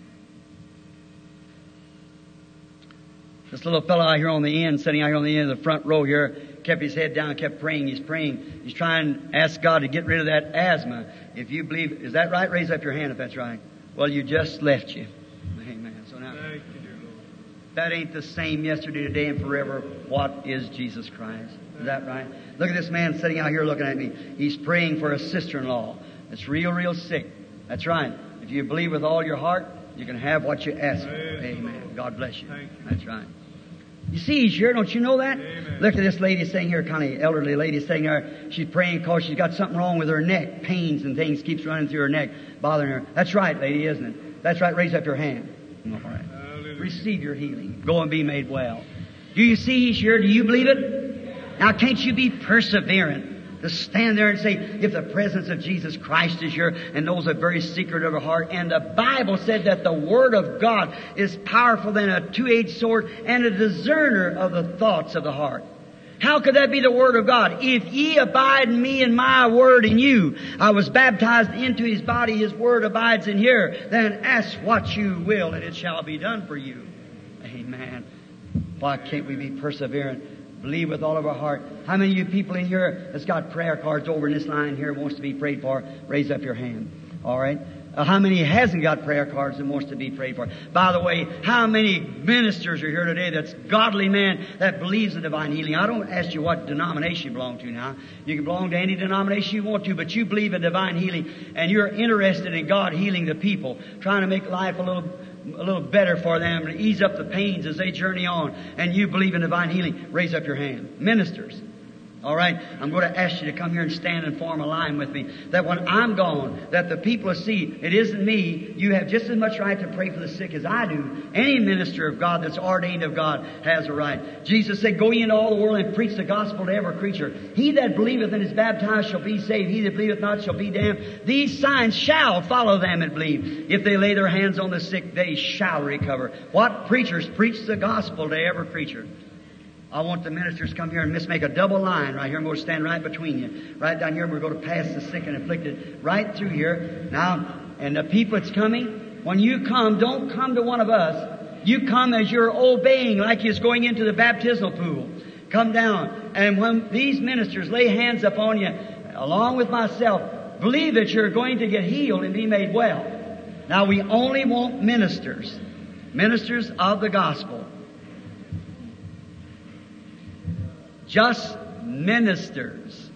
This little fellow out here on the end, sitting out here on the end of the front row here, kept his head down, kept praying. He's praying. He's trying to ask God to get rid of that asthma. If you believe, is that right? Raise up your hand if that's right. Well, you just left you. Amen. So now, that ain't the same yesterday, today, and forever. What is Jesus Christ? Is that right? Look at this man sitting out here looking at me. He's praying for a sister-in-law that's real sick. That's right. If you believe with all your heart, you can have what you ask for. Amen. God bless you. That's right. You see, he's here. Don't you know that? Amen. Look at this lady sitting here, kind of elderly lady sitting there. She's praying because she's got something wrong with her neck. Pains and things keeps running through her neck, bothering her. That's right, lady, isn't it? That's right. Raise up your hand. All right. Hallelujah. Receive your healing. Go and be made well. Do you see he's here? Do you believe it? Now, can't you be perseverant? To stand there and say, if the presence of Jesus Christ is here and knows the very secret of our heart, and the Bible said that the Word of God is powerful than a two-edged sword and a discerner of the thoughts of the heart. How could that be the Word of God? If ye abide in me and my Word in you, I was baptized into His body, His Word abides in here, then ask what you will and it shall be done for you. Amen. Why can't we be perseverant? Believe with all of our heart. How many of you people in here that's got prayer cards over in this line here wants to be prayed for? Raise up your hand. All right. How many hasn't got prayer cards and wants to be prayed for? By the way, how many ministers are here today that's godly man that believes in divine healing? I don't ask you what denomination you belong to now. You can belong to any denomination you want to, but you believe in divine healing and you're interested in God healing the people, trying to make life a little better for them, to ease up the pains as they journey on, and you believe in divine healing, raise up your hand. Ministers. All right, I'm going to ask you to come here and stand and form a line with me, that when I'm gone, that the people will see it isn't me. You have just as much right to pray for the sick as I do. Any minister of God that's ordained of God has a right. Jesus said, go ye into all the world and preach the gospel to every creature. He that believeth and is baptized shall be saved. He that believeth not shall be damned. These signs shall follow them that believe. If they lay their hands on the sick, they shall recover. What preachers preach the gospel to every creature? I want the ministers to come here and make a double line right here. I'm going to stand right between you. Right down here, we're going to pass the sick and afflicted right through here. Now, and the people that's coming, when you come, don't come to one of us. You come as you're obeying, like you're going into the baptismal pool. Come down. And when these ministers lay hands upon you, along with myself, believe that you're going to get healed and be made well. Now, we only want ministers. Ministers of the gospel. Just ministers.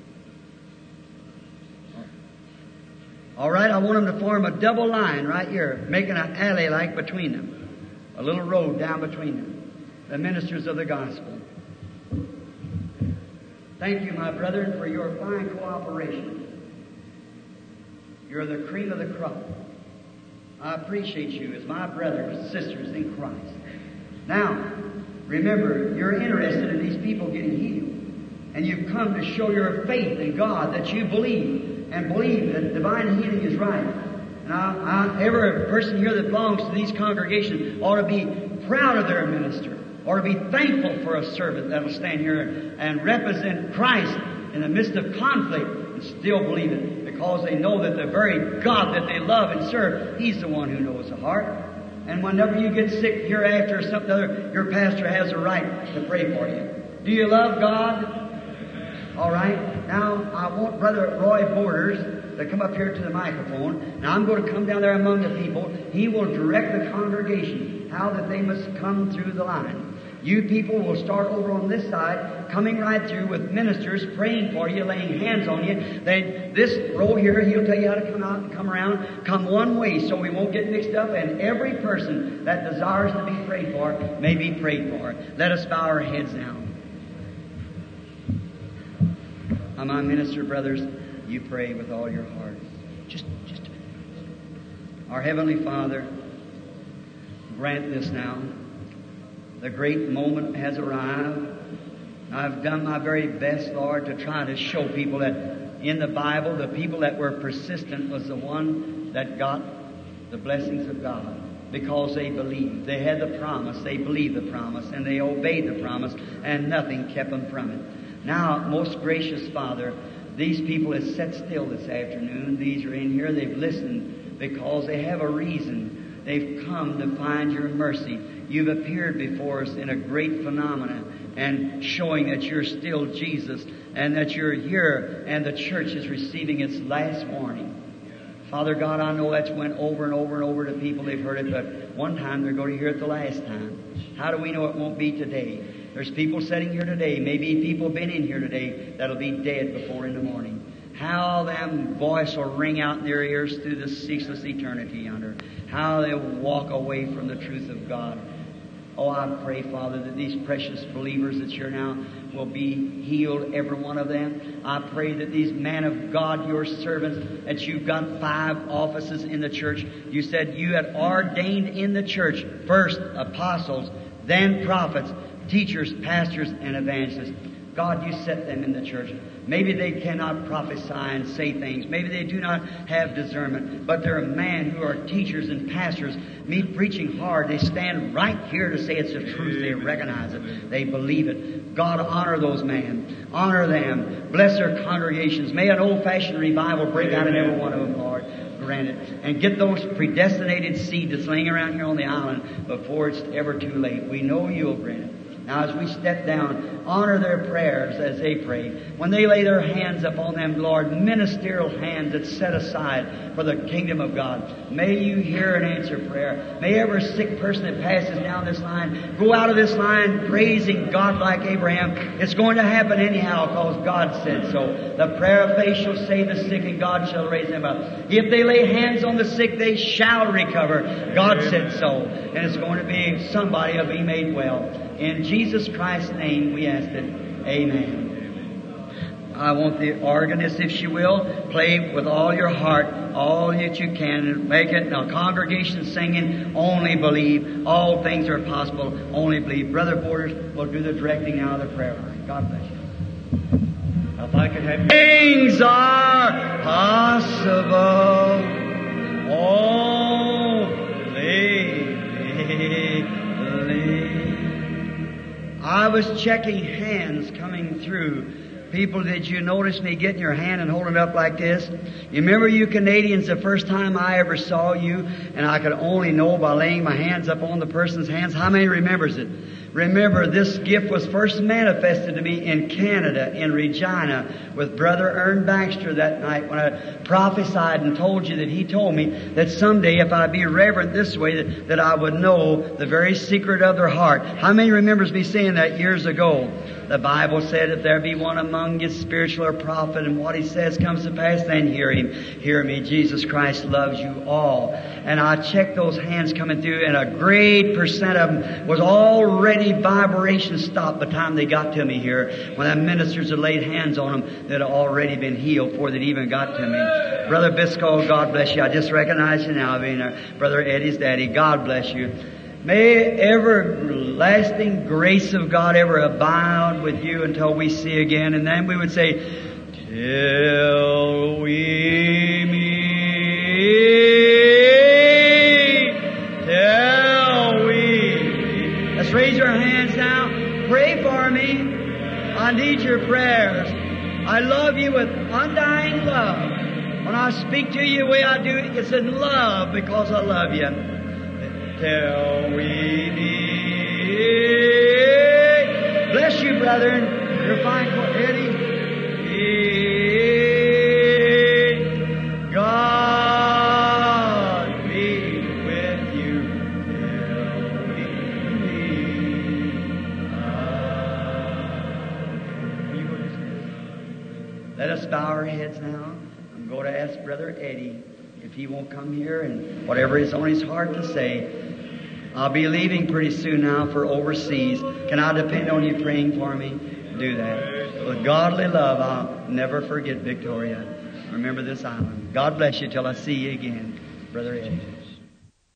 All right, I want them to form a double line right here, making an alley like between them. A little road down between them. The ministers of the gospel. Thank you, my brethren, for your fine cooperation. You're the cream of the crop. I appreciate you as my brothers and sisters in Christ. Now, remember, you're interested in these people getting healed. And you've come to show your faith in God, that you believe, and believe that divine healing is right. Now, every person here that belongs to these congregations ought to be proud of their minister, or to be thankful for a servant that will stand here and represent Christ in the midst of conflict and still believe it, because they know that the very God that they love and serve, He's the one who knows the heart. And whenever you get sick hereafter or something other, your pastor has a right to pray for you. Do you love God? All right. Now, I want Brother Roy Borders to come up here to the microphone. Now, I'm going to come down there among the people. He will direct the congregation how that they must come through the line. You people will start over on this side, coming right through with ministers praying for you, laying hands on you. Then this row here, he'll tell you how to come out and come around, come one way so we won't get mixed up, and every person that desires to be prayed for may be prayed for. Let us bow our heads now. My minister brothers, you pray with all your heart. Just our Heavenly Father, grant this now. The great moment has arrived. I've done my very best, Lord, to try to show people that in the Bible, the people that were persistent was the one that got the blessings of God because they believed. They had the promise, they believed the promise, and they obeyed the promise, and nothing kept them from it. Now, most gracious Father, these people have sat still this afternoon. These are in here. They've listened because they have a reason. They've come to find your mercy. You've appeared before us in a great phenomenon and showing that you're still Jesus and that you're here and the church is receiving its last warning. Father God, I know that's went over and over and over to people. They've heard it, but one time they're going to hear it the last time. How do we know it won't be today? There's people sitting here today, maybe people been in here today, that'll be dead before in the morning. How them voice will ring out in their ears through the ceaseless eternity yonder. How they'll walk away from the truth of God. Oh, I pray, Father, that these precious believers that you're now will be healed, every one of them. I pray that these men of God, your servants, that you've got 5 offices in the church. You said you had ordained in the church first apostles, then prophets, teachers, pastors, and evangelists. God, you set them in the church. Maybe they cannot prophesy and say things. Maybe they do not have discernment. But they're a man who are teachers and pastors, me preaching hard. They stand right here to say it's the truth. They recognize it. They believe it. God, honor those men. Honor them. Bless their congregations. May an old-fashioned revival break out in every one of them, Lord. Grant it. And get those predestinated seed that's laying around here on the island before it's ever too late. We know you'll grant it. Now, as we step down, honor their prayers as they pray. When they lay their hands upon them, Lord, ministerial hands that's set aside for the kingdom of God. May you hear and answer prayer. May every sick person that passes down this line go out of this line praising God like Abraham. It's going to happen anyhow because God said so. The prayer of faith shall save the sick and God shall raise them up. If they lay hands on the sick, they shall recover. God said so. And it's going to be somebody will be made well. In Jesus Christ's name we ask it. Amen. I want the organist, if she will, play with all your heart, all that you can, and make it a congregation singing, only believe. All things are possible, only believe. Brother Borders will do the directing now of the prayer line. God bless you. If I could have things are possible, only believe. I was checking hands coming through. People, did you notice me getting your hand and holding it up like this? You remember you Canadians, the first time I ever saw you, and I could only know by laying my hands up on the person's hands? How many remembers it? Remember, this gift was first manifested to me in Canada, in Regina, with Brother Ern Baxter that night when I prophesied and told you that he told me that someday if I be reverent this way, that I would know the very secret of their heart. How many remembers me saying that years ago? The Bible said, if there be one among you spiritual or prophet, and what he says comes to pass, then hear him. Hear me. Jesus Christ loves you all. And I checked those hands coming through, and a great percent of them was already vibration stopped by the time they got to me here. When the ministers had laid hands on them, that had already been healed before they even got to me. Brother Biscoe, God bless you. I just recognize you now being Brother Eddie's daddy. God bless you. May everlasting grace of God ever abide with you until we see again. And then we would say, till we meet, till we meet. Let's raise our hands now. Pray for me. I need your prayers. I love you with undying love. When I speak to you the way I do, it's in love because I love you. Till we meet. Bless you, brethren. You're fine, Eddie. God be with you till we meet. Let us bow our heads now. I'm going to ask Brother Eddie if he won't come here and whatever is on his heart to say. I'll be leaving pretty soon now for overseas. Can I depend on you praying for me? Do that. With godly love, I'll never forget Victoria. Remember this island. God bless you till I see you again, Brother Eddie.